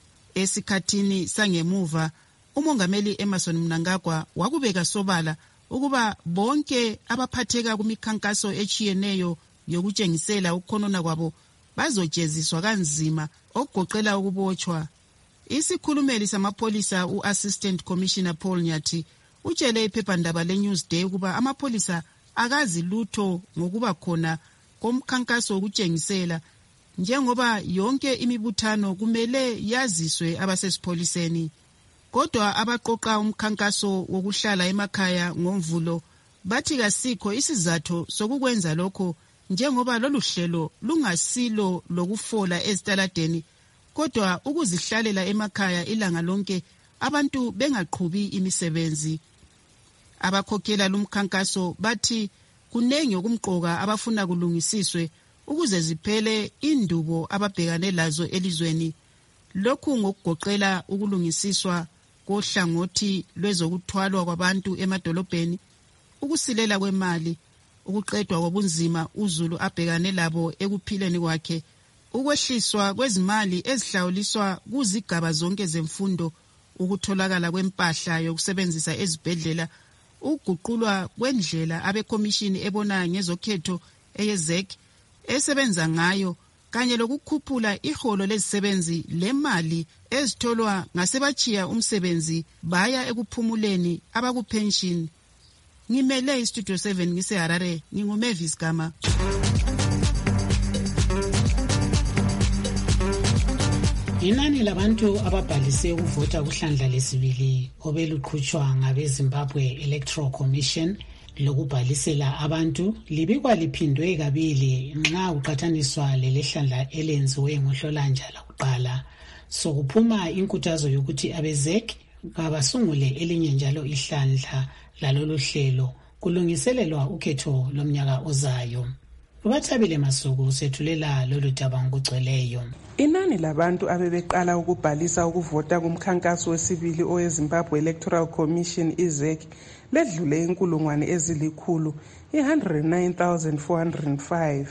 Esikhathini sangemuva umongameli Emmerson Mnangagwa wakubeka sobala ukuba bonke abaphatheka kumikhankaso echiyeneyo yokutshengisela ukukhonona kwabo bazojeziswa kanzima okugoqela ukubotshwa. Isikhulumeli samapholisa u-Assistant Commissioner Paul Nyathi utshele iphephandaba le-Newsday ukuba amapholisa akazi lutho ngokuba khona komkhankaso wokutshengisela, njengoba yonke imibuthano kumele yaziswe abasesipholiseni. Kodwa abaqoqa umkhankaso wokuhlala emakhaya ngomvulo bathi kasikho isizathu sokukwenza lokho, njengoba lolu hlelo lungasilo lokufola ezitaladeni, kodwa ukuzihlalela emakhaya ilanga lonke abantu bengaqhubi imisebenzi. Abakhokhela lumkhankaso bathi kunengi okumqoka abafuna kulungisiswe ukuze ziphele indubo ababhekane lazo elizweni. Lokhu ngokugoqela ukulungisiswa kohlangothi lwezokuthwalwa kwabantu emadolobheni, ukusilela kwemali, ukuqedwa kobunzima uZulu abhekane labo ekuphileni kwakhe, ukwehliswa kwezimali ezihlawuliswa kuzigaba zonke zemfundo, ukutholakala kwempahla yokusebenzisa ezibhedlela, ukuguqulwa kwendlela abekomishini ebona ngezokhetho eye-Z E C esebenza ngayo, kanye lokukhuphula iholo lezisebenzi lemali ezitholwa ngasebachiya umsebenzi baya ekuphumuleni abakupension. Ngimele iStudio seven ngiseHarare, nginguMavis Gama. Inani labantu ababhalise ukuvota kuhlandla lesibili obeluqhutshwa ngabeZimbabwe Electoral Commission lokubhalisela abantu libikwa liphindwe kabili nxa kuqhathaniswa lelehlandla elenziwe ngoHlolanja lakuqala. Sokuphuma inkuthazo yokuthi abe-Z E C kabasungule elinye njalo ihlandla lalolu hlelo kulungiselelwa ukhetho lomnyaka ozayo. Ubathabile Masuku sethulela lolu daba ngokugcweleyo. Inani labantu abebeqala ukubhalisa ukuvota kumkhankaso wesibili oweZimbabwe Electoral Commission i-Z E C ledlule inkulungwane ezilikhulu one hundred nine thousand four hundred five.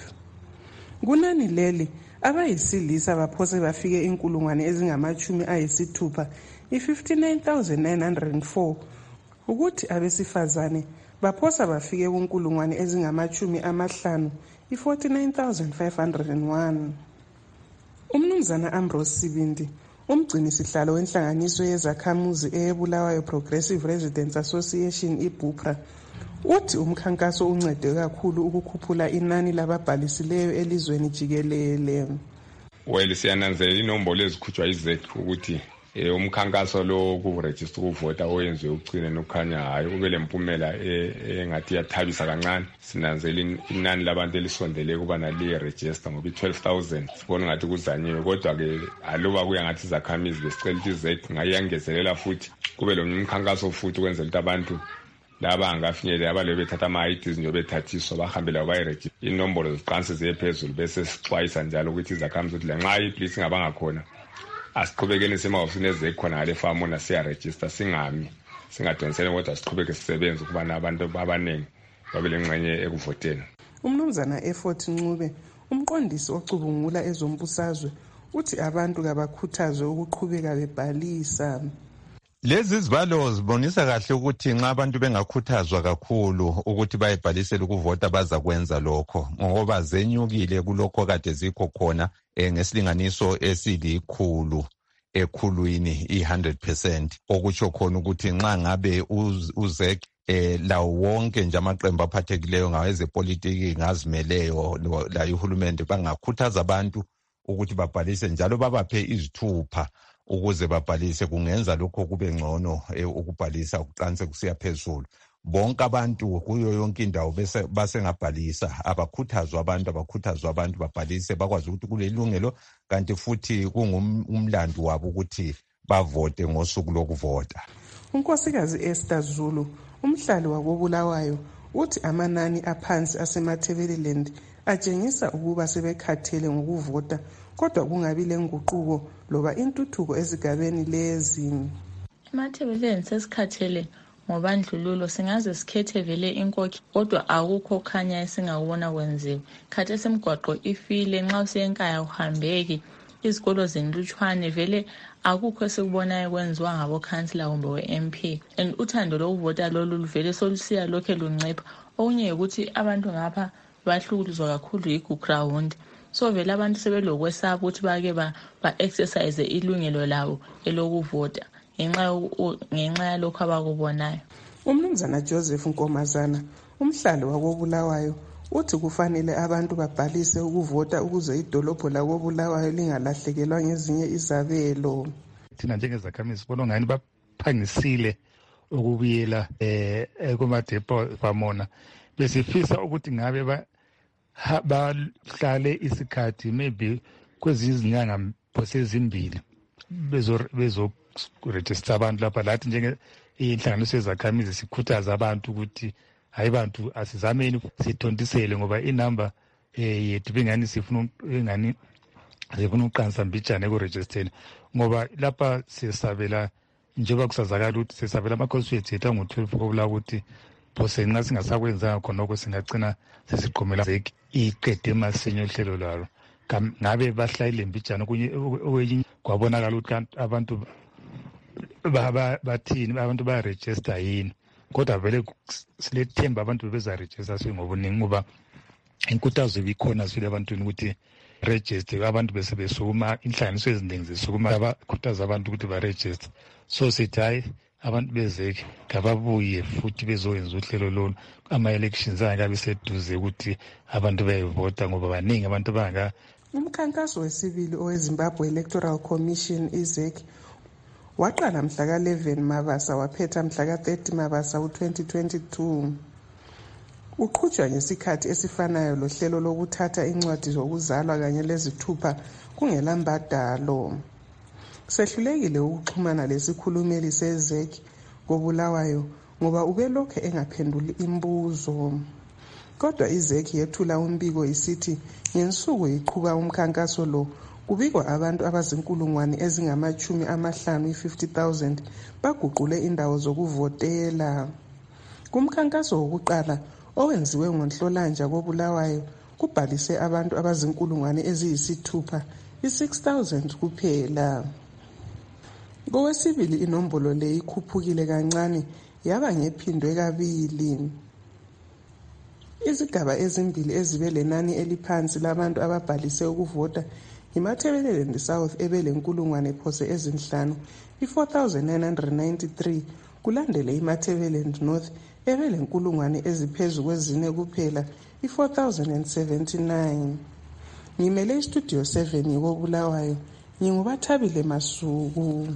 Kunani leli abayisilisa baphose bafike inkulungwane ezingamachumi ayisithupha i-fifty-nine thousand nine hundred four, ukuthi abesifazane baphosa bafike kunkulungwane ezingamachumi amahlanu i-forty-nine thousand five hundred one. Umnumzana Ambrose Sibindi, umgcini sihlalo wenhlanganiso yezakhamuzi eyeBulawayo Progressive Residents Association iBupra, uthi umkhankaso uncede kakhulu ukukhuphula inani lababhalisileyo elizweni jikelele. Well, siyananzelela inombolo ezikhutshwa yi-Z E C ukuthi eh umkhankaso lo kuregister ukuvota oyenziwe ucine nokukhanya hayi ube lempumela engathi yathabisa kancane. Sinanzelela inani labantu elisondele kuba nali register ngoba twelve thousand sibona ngathi kuzanyiwe, kodwa ke aloba kuya ngathi izakhamizi besicela ukuthi i-Z E C ngayiyangezelela futhi kube lo mkhankaso futhi ukwenzela ukuthi abantu laba angafinyele abalo bethatha ama-I Ds nje bethathiswa bahambela bayiregister inombolo ziqanse ziphezulu bese sixwayisa njalo ukuthi izakhamizi ukuthi lanxa ipolice ngabangakhona asiqhubekeni semahofisini eze khona ngale famu na siya register singami singadonsela kodwa siqhubeke sisebenza ukuba nabantu abaningi babe lengxenye ekuvoteni. Umnumzana Effort Ncube, umqondisi ocubungula ezombusazwe, uthi abantu kabakhuthazwe ukuqhubeka bebhalisa. Lezi zibalo zibonisa kahle ukuthi nxa abantu bengakhuthazwa kakhulu ukuthi bayibhalisele ukuvota baza kwenza lokho, ngoba zenyukile kulokho kade zikho khona ngesilinganiso esilikhulu ekhulwini i one hundred percent, okutsho khona ukuthi nxa ngabe u-Z E C eh lawo wonke nje amaqembu aphathekileyo ngawezepolitiki ngazimeleyo la uhulumende bangakhuthaza abantu ukuthi babhalise njalo babaphe izithupha ukuze babhalise, kungenza lokho kube ngcono ukubhalisa kuqanse kusiya phezulu, bonke abantu kuyo yonke indawo basengabhalisa, abakhuthazwa abantu abakhuthazwa abantu babhalise bakwazi ukuthi kulelungelo, kanti futhi kungumlando wabo ukuthi bavote ngosuku lokuvota. uNkosikazi Esther Zulu, umhlali wakobulawayo, uthi amanani aphansi asemathebeleland atshengisa ukuba sebekhathele ngokuvota, kodwa kungabi lenguquko loba intuthuko ezigabeni lezi. Emathebeleland sesikhathele ngobandlululo, singaze sikhethe vele inkokhi, kodwa akukho khanya esingakubona kwenziwe. Khathe semgwaqo ifile, nxa usenkaya uhambeki, izikolo zenlutshwane, vele akukho esikubonayo kwenziwa ngabokhansila kumbe we-M P. And uthando lokuvota lolu luvele solusiya lokhe luncipha. Okunye ukuthi abantu ngapha bahlukuluzwa kakhulu yi-ground. So vele abantu sebelokwesaba ukuthi bake ba-exercise ilungelo labo elokuvota ngenxa yalokhu abakubonayo. Umnumzana Joseph Nkomazana, umhlali wakobulawayo, uthi kufanele abantu babhalise ukuvota ukuze idolobho lakobulawayo lingalahlekelwa ngezinye izabelo. Thina njengezakhamizi sibona ngani baphangisile ukubuyela eh kumadepo famona, besifisa ukuthi ngabe bahlale isikhathi maybe kwezinye izinyanga phose ezimbili bezo bezo register abantu lapha. Lathi njenge inhlanganiso yezakhamizi sikhuthaza abantu ukuthi hayi bantu asizameni sithontisele, ngoba inamba eh yethu bengani sifuna engani sifuna uqansa mbijane ku register, ngoba lapha sisabela njengoba kusazakala ukuthi sisabela ama-constituents ethu angu-twelve kobula ukuthi phose nxa singasakwenzanga khonokho singagcina sesiqhumela iqede masinya uhlelo lwalo. Ngabe bahlayile mbijane okwenye kwabonakala ukuthi abantu bathini, abantu bayaregister yini, kodwa vele silethemba abantu bezaregister ngobuningi, ngoba inkuthazo ibikhona sile abantwini ukuthi register, abantu bese besukuma, inhlanganiso eziningi zisukuma abakhuthaza abantu ukuthi baregister. So sithi hayi abantu bezeke ngababuye futhi bezoyenza uhlelo lolu, ama-elections angabe seduze ukuthi abantu bayevota, ngoba baningi abantu banga. Umkhankaso wesibili oweZimbabwe Electoral Commission I Z E C waqala mhla ka eleven Mabasa waphetha mhla ka thirty Mabasa u twenty twenty-two. Uqhutshwa ngesikhathi esifanayo lohlelo lokuthatha incwadi zokuzalwa kanye lezithupha kungelambadalo. Sehlulekile ukuxhumana lesikhulumeli se-Z E C kobulawayo ngoba ubelokhu engaphenduli imbuzo. Kodwa I Z E C yethula umbiko isithi ngensuku iqhuba umkhankaso lo kubikwa abantu abazinkulungwane ezingamachumi amahlanu i-fifty thousand baguqule indawo zokuvotela. Kumkhankaso wokuqala owenziwe ngoNhlolanja kobulawayo kubhalise abantu abazinkulungwane eziyisithupha i-six thousand kuphela. Kowesibili inombolo le ikhuphukile kancane yaba ngephindwe kabili. Izigaba ezimbili ezibe lenani eliphansi labantu ababhalise ukuvota iMathebeleland South ebelenkulungwane phose ezinhlanu i-four thousand nine hundred ninety-three, kulandele iMathebeleland North ebelenkulungwane eziphezu kwezine kuphela i-four thousand seventy-nine. Ngimele istudio seven yokobulawayo, ngingubathabile Masuku.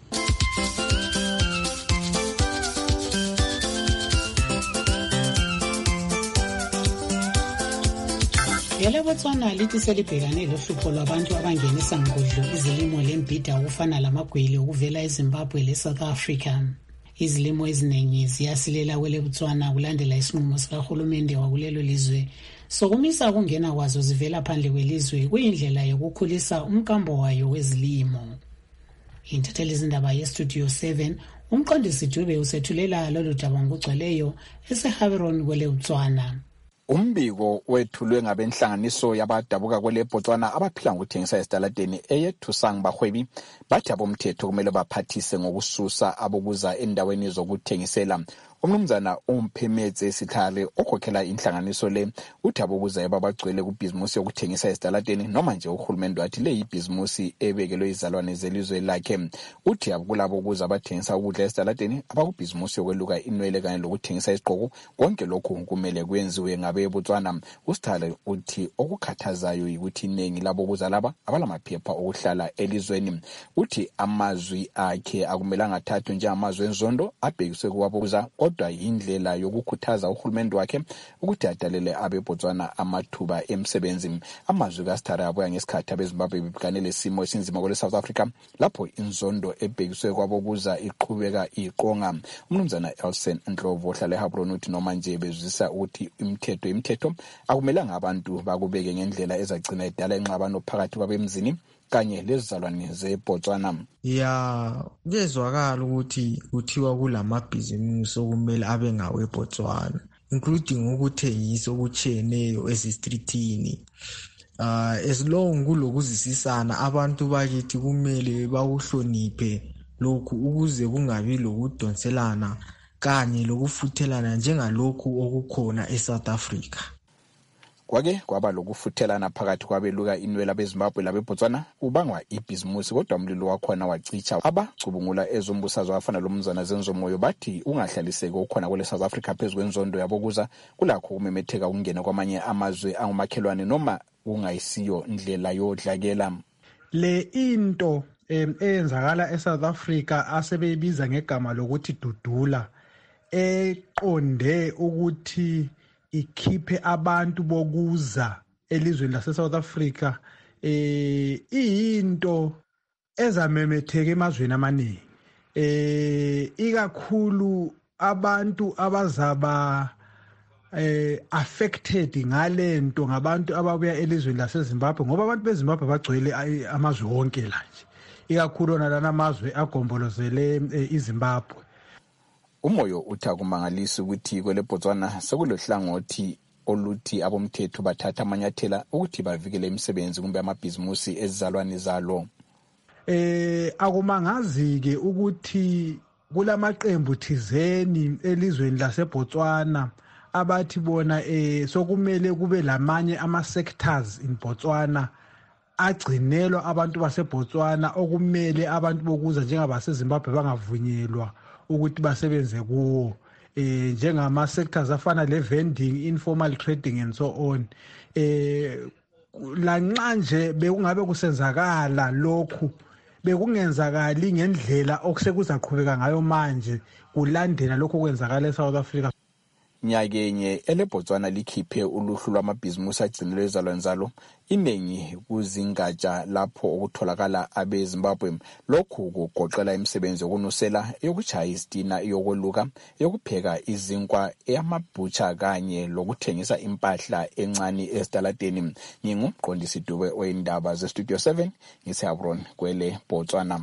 YeleBotswana lithi selibhekane lohlupho lwabantu abangenisa ngudlu izilimo lembida okufana lamagwele okuvela eZimbabwe leSouth Africa. Izilimo eziningi ziyasilela kweleBotswana kulandela isinqumo sikahulumende wakulelo lizwe sokumisa ukungena kwazo zivela phandle kwelizwe kuyindlela yokukhulisa umkambo wayo wezilimo. Intatheli izindaba yestudio seven, umqondisi Dube usethulela lolu daba ngokugcweleyo eseHaberon kweleBotswana. Umbiko wethulwe ngabenhlanganiso yabadabuka kweleBotswana abaphila ngokuthengisa esitaladeni eyethusang bahwebi bathi abomthetho kumele baphathise ngokususa abokuza endaweni zokuthengisela. Umnumzana uMphemetse Sikhale okhokhela inhlanganiso le uthi abokuza babagcwele kubhizimusi yokuthengisa esitaladeni noma nje uhulumende wathi le ibhizimusi ebekelwe izalwane zelizwe lakhe. Uthi akulabo ukuza abathengisa ukudla esitaladeni abakubhizimusi yokweluka inwele kanye lokuthengisa isiqhoko konke lokhu kumele kwenziwe ngabe eBotswana. Usikhale uthi okukhathazayo ukuthi iningi labo kuza laba abalamaphepha okuhlala elizweni. Uthi amazwi akhe akumelanga athathwe njengamazwi enzondo abhekiswe kuwabo kuza kodwa indlela yokukhuthaza uhulumende wakhe ukuthi adalele abeBotswana amathuba emsebenzi. Amazwi kaStara abuya ngesikhathi abeZimbabwe bebhekane lesimo esinzima kwele South Africa lapho inzondo ebhekiswe kwabokuza iqhubeka iqonga. Umnumzana Elsen Ndlovu ohlala eHabron uthi noma nje bezwisa ukuthi imithetho imithetho akumelanga abantu bakubeke ngendlela ezagcina idala ingxabano phakathi kwabemzini kanye lezizalwane zeBotswana. Ya kezwakala ukuthi kuthiwa kulamabhizimusi okumele abe ngawe eBotswana, including ukuthengisa okutshiyeneyo esistritini. Uh, as long kulokuzisisana abantu bakithi kumele bawuhloniphe lokhu ukuze kungabi lokudonselana kanye lokufuthelana njengalokhu okukhona eSouth Africa. Kwake kwaba lokufuthelana phakathi kwabeluka inwela beZimbabwe labeBotswana kubangwa ibhizimusi, kodwa umlilo wakhona wacicha. Abacubungula ezombusazwe afana lomzana Zenzomoyo bathi ungahlaliseki okhona kwele South Africa phezu kwenzondo yabokuza kulakho kumemetheka ukungena kwamanye amazwe angumakhelwane noma ungayisiyo indlela yodlakela. Le into eyenzakala eSouth Africa asebeyibiza ngegama lokuthi dudula eqonde ukuthi ikhiphe abantu bokuza elizweni laseSouth Africa eh into ezamemetheka emazweni amaningi, eh ikakhulu abantu abazaba eh affected ngalento ngabantu ababuya elizweni laseZimbabwe, ngoba abantu beZimbabwe bagcwele amazwe wonke la nje, ikakhulu nalana amazwe agombolozele iZimbabwe. Umoyo uthi akumangalisi ukuthi kwele Botswana sekulohlangothi oluthi abomthetho bathatha amanyathela ukuthi bavikele imisebenzi kumbe amabhizimusi ezizalwane zalo. Eh akumangazi ke ukuthi kulamaqembu thizeni elizweni laseBotswana abathi bona eh sokumele kube lamanye ama sectors in Botswana agcinelwa abantu baseBotswana okumele abantu bokuza njengabase Zimbabwe bangavunyelwa ukuthi basebenze kuwo, eh njengama sectors afana le vending, informal trading and so on. Eh lanxa nje bekungabe kusenzakala lokhu bekungenzakali ngendlela okusekuzaqhubeka ngayo manje kulandela lokho kwenzakala eSouth Africa. Nyakenye eleBotswana likhiphe uluhlu lwamabhizimusi agcinelwe ezalwane zalo iningi kuzingatsha lapho okutholakala abeZimbabwe. Lokhu kugoqela imisebenzi yokunusela, yokuchaya isitina, yokoluka, yokupheka izinkwa, eyamabhutsha kanye lokuthengisa impahla encane esitaladeni. Ngingumqondisi Dube oyindaba zeStudio seven ngiseHabron kwele Botswana.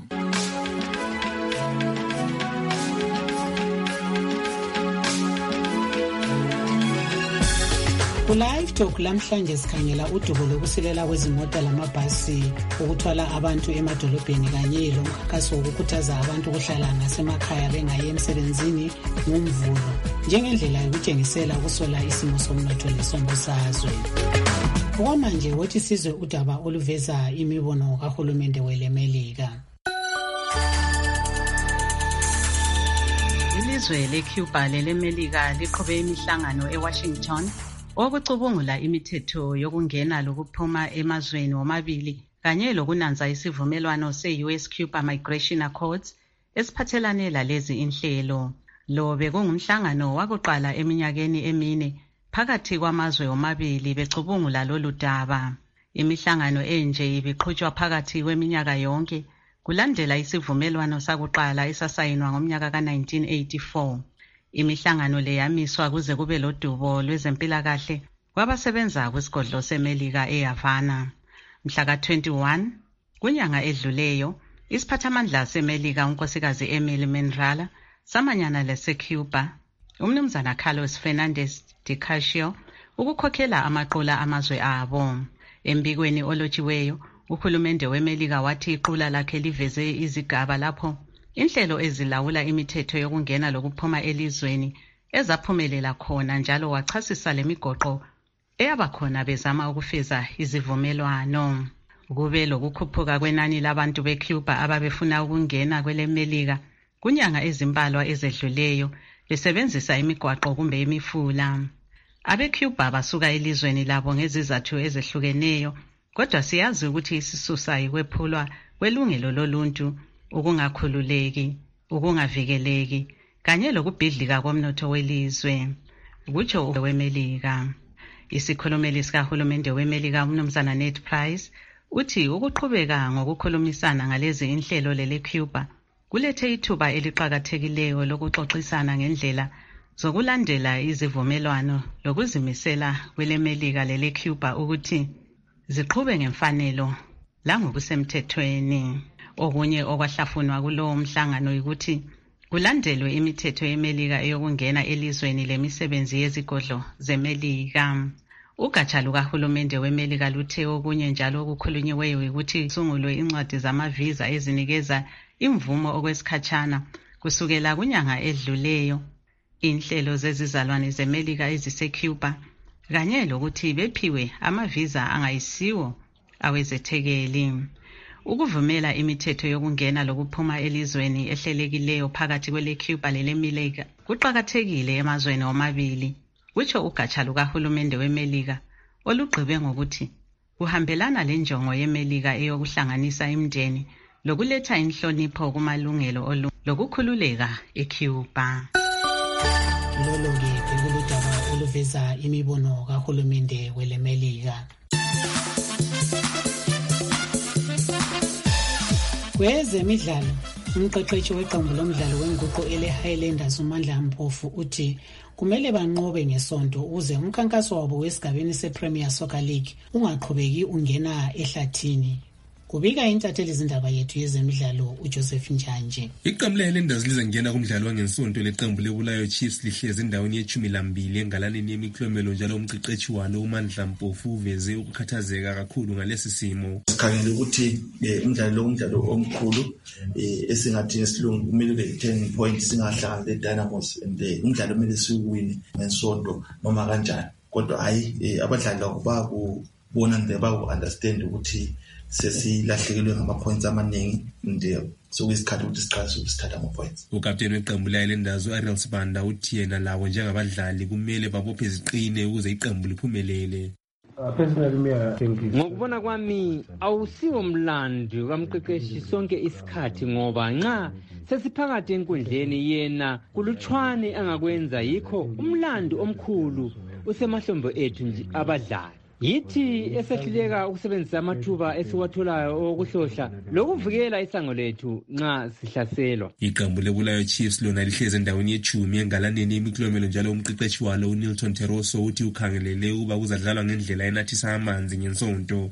Ku-Live Talk lamhlanje sikhangela udubo lokusilela kwezimota lamabhasi ukuthwala abantu emadolobheni kanye lomkhankaso wokukhuthaza abantu ukuhlala ngasemakhaya bengayi emsebenzini ngomvulo njengendlela yokutshengisela ukusola isimo somnotho lesombusazwe. Okwamanje wothi sizwe udaba oluveza imibono kahulumende welemelika. Ilizwe leCuba lelemelika liqhube imihlangano eWashington okucubungula imithetho yokungena lokuphuma emazweni womabili kanye lokunanza isivumelwano se-U S Cuba Migration Accords esiphathelane lalezi inhlelo. Lo bekungumhlangano wakuqala eminyakeni emine phakathi kwamazwe womabili becubungula lolu daba. Imihlangano enje ibiqhutshwa phakathi kweminyaka yonke kulandela isivumelwano sakuqala esasayinwa ngomnyaka ka nineteen eighty-four. Imihlangano le yamiswa kuze kube lodubo lwezempilakahle kwabasebenza kwisigodlo seMelika eHavana. Mhla ka twenty-one kunyanga edluleyo, isiphathamandla seMelika unkosikazi Emily Menrala samanyana leseCuba, umnumzana Carlos Fernandez de Casio, ukukhokhela amaqula amazwe abo. Embikweni olotshiweyo, uhulumende weMelika wathi iqula lakhe liveze izigaba lapho inhlelo ezilawula imithetho yokungena lokuphuma elizweni ezaphumelela khona, njalo wachasisa lemigoqo eyabakhona bezama ukufeza izivumelwano. Kube lokukhuphuka kwenani labantu beCuba ababefuna ukungena kweleMelika kunyanga ezimbalwa ezedluleyo besebenzisa imigwaqo kumbe imifula. AbeCuba basuka elizweni labo ngezizathu ezehlukeneyo, kodwa siyazi ukuthi isisusa yikwephulwa kwelungelo loluntu, ukungakhululeki, ukungavikeleki kanye lokubhidlika komnotho welizwe, kutsho weMelika. Isikhulumeli sikahulumende weMelika uMnumzana Ned Price uthi ukuqhubeka ngokukhulumisana ngalezi inhlelo lele Cuba kulethe ithuba eliqhakathekileyo lokuxoxisana ngendlela zokulandela izivumelwano lokuzimisela kweleMelika lele Cuba ukuthi ziqhube ngemfanelo langokusemthethweni. Okunye okwahlafunwa kulowo mhlangano ukuthi kulandelwe imithetho yeMelika eyokungena elizweni lemisebenzi yezigodlo zeMelika. Ugatsha lukahulumende weMelika luthe okunye njalo okukhulunyiweyo ukuthi kusungulwe incwadi zamavisa ezinikeza imvumo okwesikhatshana kusukela kunyanga edluleyo inhlelo zezizalwane zeMelika eziseCuba kanye lokuthi bephiwe amavisa angayisiwo awezethekeli. Ukuvumela imithetho yokungena lokuphuma elizweni ehlelekileyo phakathi kwele Cuba lele Melika kuqhakathekile emazweni omabili, kutsho ugatsha lukahulumende weMelika olugqibe ngokuthi kuhambelana lenjongo yeMelika eyokuhlanganisa imindeni lokuletha inhlonipho kumalungelo lokukhululeka eCuba. Lolo-ke bekuludaba oluveza imibono kahulumende weleMelika. Kwezemidlalo, umqeqeshi weqembu lomdlalo wenguqu ele-Highlanders uMandla Mpofu uthi kumele banqobe ngesonto ukuze umkhankaso wabo wesigabeni se-Premier Soccer League ungaqhubeki ungena ehlathini. Kubika intatheli izindaba yethu yezemidlalo uJoseph Njanje. Iqembu le-Highlanders lizangena kumdlalo wangesonto leqembu leBulawayo Chiefs lihlezi endaweni yeshumi lambili engalaleni yemiklomelo njalo umqeqeshi walo uMandla Mpofu uveze ukukhathazeka kakhulu ngalesi simo. Sikhangele ukuthi umdlalo lo umdlalo omkhulu esingathi esilungu kumele ube ten points singahlangana leDynamos and umdlalo kumele siwine ngesonto noma kanjani. Kodwa hayi abadlali labo bakubona nje baku-understand ukuthi sesilahlekelwe ngama-points amaningi nje sokuyisikhathi ukuthi siqalise ukusithatha ama-points. Ukapteni weqembu le-Highlanders u-Ariel Sibanda uthi yena lawo njengabadlali kumele babophe ziqine ukuze iqembu liphumelele. Ngokubona kwami awusiwo mlando kamqeqeshi sonke isikhathi ngoba nxa sesiphakathi enkundleni yena kulutshwane angakwenza yikho umlando omkhulu usemahlombe ethu nje abadlali. Yithi esehluleka ukusebenzisa amathuba esiwatholayo okuhlohla lokuvikela isango lethu nxa sihlaselwa. Iqembu leBulawayo Chiefs lona lihlezi endaweni yechumi engalaneni imiklomelo njalo umqeqeshi walo uNilton Teroso uthi ukhangelele ukuba kuzadlalwa ngendlela enathisa amanzi ngensonto.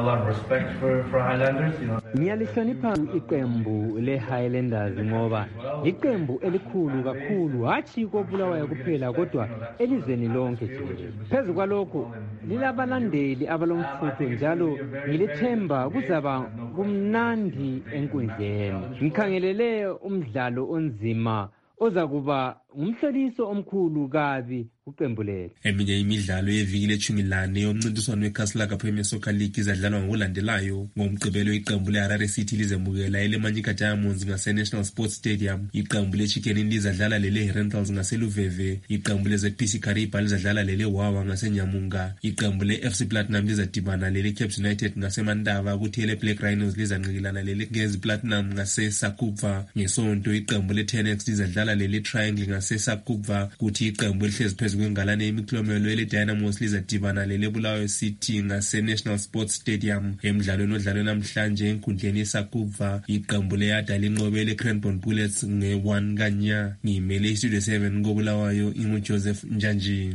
Ngiyalihlonipha iqembu le-Highlanders ngoba iqembu elikhulu kakhulu hathi koBulawayo kuphela kodwa elizweni lonke jikelele. Phezu kwalokho lilaba abalandeli abalomfutho njalo ngilethemba kuzaba kumnandi enkundleni. Ngikhangelele umdlalo onzima ozakuba umhloliso omkhulu kabi kuqembu lelo. Eminye imidlalo yeviki leshumi lane yomncintiswano weKaslaga Premier Soccer League izadlalwa ngokulandelayo. Ngomgqibelo iqembu leHarare City lizemukela eleManyika Diamonds ngase-National Sports Stadium. Iqembu leChicken lizadlala lele-Rentals ngaseLuveve. Iqembu le-Z P C Kariba lizadlala lele-Wawa ngaseNyamunga. Iqembu le-F C Platinum lizadibana lele-Caps United ngaseMandava kuthi ele-Black Rhinos lizanqikilana lele-Ngezi Platinum ngase-Sakupva. Ngesonto iqembu le-Tenex lizadlala lele-Triangle ngase-Sakupva kuthi iqembu elihlezi phezu kwengalane yemiklomelo ele-Dynamos lizadibana lele-Bulawayo City ngase-National Sports Stadium. Emidlalweni odlalwe namhlanje enkundleni yeSakupva iqembu le-Yada linqobe le-Cranbourne Bullets nge-one kanya. Ngimele iStudio seven koBulawayo inguJoseph Njanji.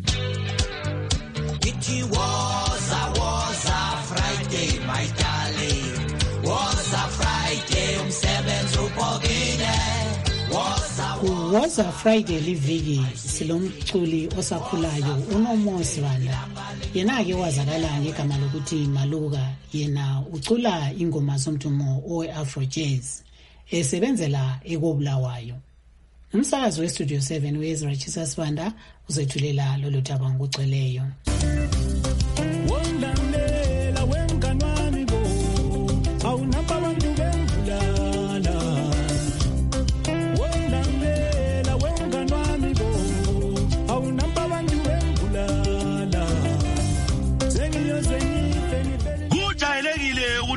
It was a was a Friday my darling, was a Friday umsebenzi ubhokile. Kuwoza Friday liviki silomculi osakhulayo uNomosi Banda. Yena-ke wazakala ngegama lokuthi Maluka. Yena ucula ingoma zomdumo owe-Afro Jazz esebenzela ekoBulawayo. Umsakazi weStudio seven uEzra Chisas Banda uzethulela lolu daba ngokugcweleyo.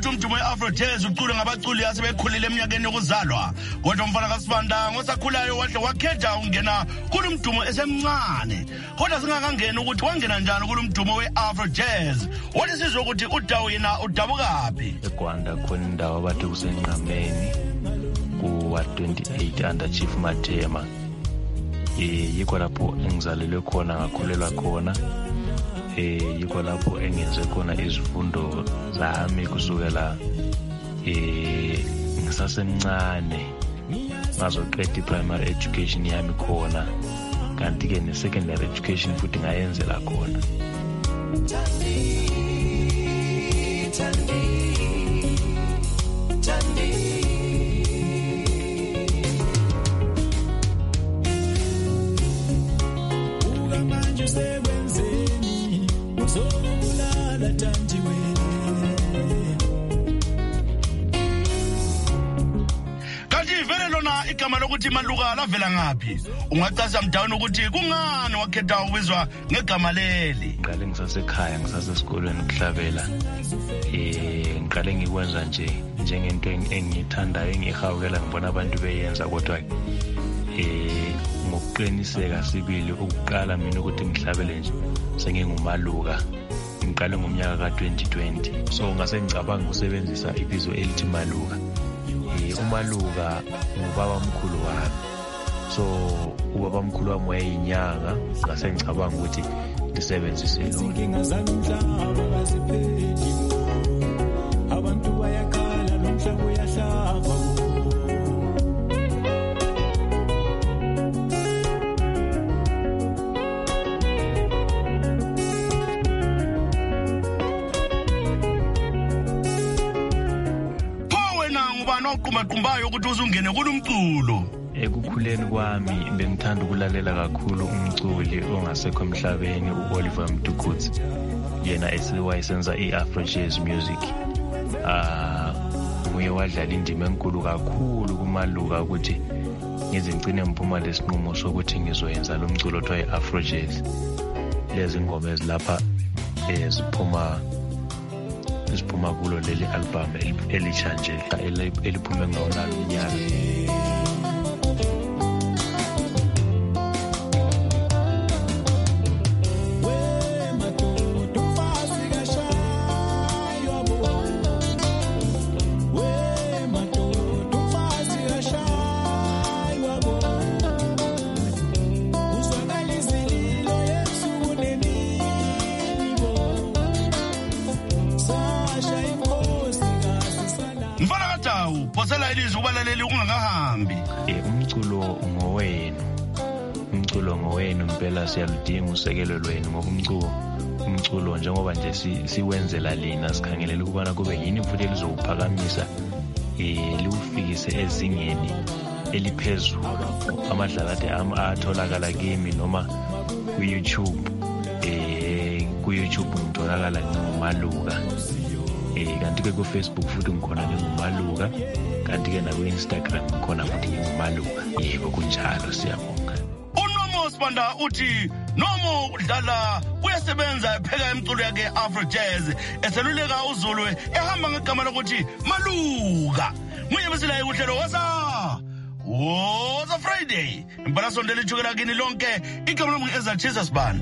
umdumo we-afro jazz uculwe ngabaculi asebekhulile eminyakeni yokuzalwa, kodwa umfana kaSibanda ngosakhulayo wahle wakhetha ukungena kulo mdumo esemncane. Kodwa singakangeni ukuthi wangena njani kulo mdumo we-afro jazz. Wathi sizwe ukuthi uDawu yena udabukaphi. eGwanda khona indawo abathi kusenqameni kuwa twenty-eight under Chief Matema. Eh yikho lapho engizalelwe khona ngakhulelwa khona. Eh yikho lapho engenze khona izifundo zami kusukela eh ngisasemncane ngazoqeda i-primary education yami khona, kanti ke ne-secondary education futhi ngayenzela khona. Igama lokuthi Maluka lavela ngaphi? Ungachaza mdawini ukuthi kungani wakhetha ukubizwa ngegama leli? Ngale ngisasekhaya ngisasesikolweni kuhlabela. Eh ngiqale ngikwenza nje njengento engiyithandayo engihawukela ngibona abantu beyenza, kodwa eh ngokuqiniseka sibili ukuqala mina ukuthi ngihlabele nje sengingumaluka. Ngiqale ngomnyaka ka twenty twenty, so ngase ngicabanga ukusebenzisa ibizo elithi Maluka. uMaluka ngubaba omkhulu wami, so ubaba omkhulu wami wayeyinyanga, ngase ngicabanga ukuthi ndisebenzise inkinga zalomhlaba baziphethi abantu bayakhala lomhlaba uyahlaba. Kumaqumbayo ukuthi uzungene kulumculo. Ekukhuleni kwami bengithanda ukulalela kakhulu umculi ongasekho emhlabeni uOliver Mtukudzi, yena esiwayesenza i-afro jazz music. Ah nguye wadlala indima enkulu kakhulu kuMaluka ukuthi ngize ngcine ngiphuma lesinqumo sokuthi ngizoyenza lo mculo othiwa i-afro jazz. Lezi ngoma ezilapha eziphuma isiphuma kulo leli album elisha nje eliphume ngawona unyaka. Phosela ilizwi ubalaleli ungakahambi. Eh umculo ngowenu. Umculo ngowenu impela siyaludinga usekelo lwenu ngoba umculo umculo njengoba nje siwenzela lina sikhangelela ukubana kube yini futhi elizowuphakamisa eh liufikise ezingeni eliphezulu. Amadlakade ami atholakala kimi noma ku YouTube. Eh ku YouTube ngitholakala ngoMaluka. Eh kanti ke ku Facebook futhi ngikhona nginguMaluka, kanti ke na ku Instagram ngikhona futhi nginguMaluka. Yebo kunjalo, siyabonga. uNomo Sibanda uthi Nomo udlala uyasebenza epheka imculo yakhe Afro Jazz eseluleka uZulu ehamba ngegama lokuthi Maluka. Nguye besilaye kuhlelo wasa Woza Friday. Impala sondela ijukela kini lonke igama lomu Ezra Jesus Sibanda.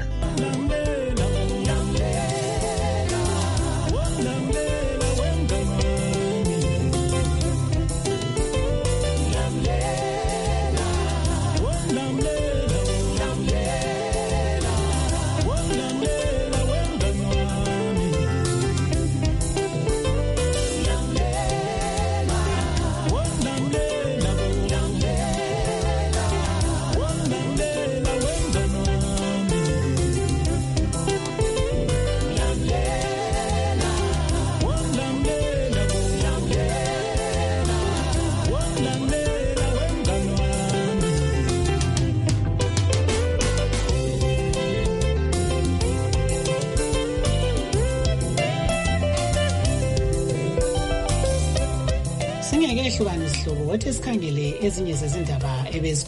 Singekehluka isihlobo wathi sikhangele ezinye zezindaba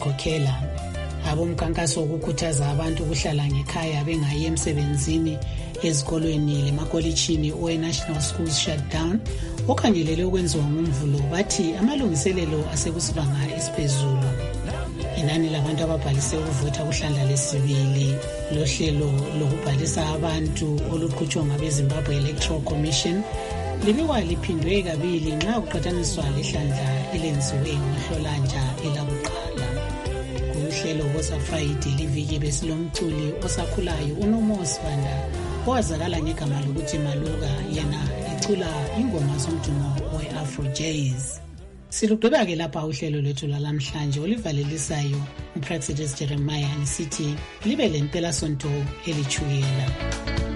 ebezikhokhela abomkankaso wokukhuthaza abantu ukuhlala ngekhaya bengayi emsebenzini ezikolweni lemakolitshini owe-National Schools Shutdown okhangelele ukwenziwa ngomvulo bathi amalungiselelo asekusibanga esiphezulu. Inani labantu ababhalise ukuvota kuhlandla lesibili lohlelo lokubhalisa abantu oluqhutshwa ngabeZimbabwe Electoral Commission libikwa liphindwe kabili nxa kuqhathaniswa lehlandla elenziwe ngohlolanja elakuqala. Kuhlelo Woza Friday liviki besilomculi osakhulayo uNomo Sibanda owazakala ngegama lokuthi Maluka, yena icula ingoma zomdumo we-Afro Jazz. Silugqiba-ke lapha uhlelo lwethu lwalamhlanje olivalelisayo uPraxidis Jeremiah ngisithi libe le mpelasonto elithukela.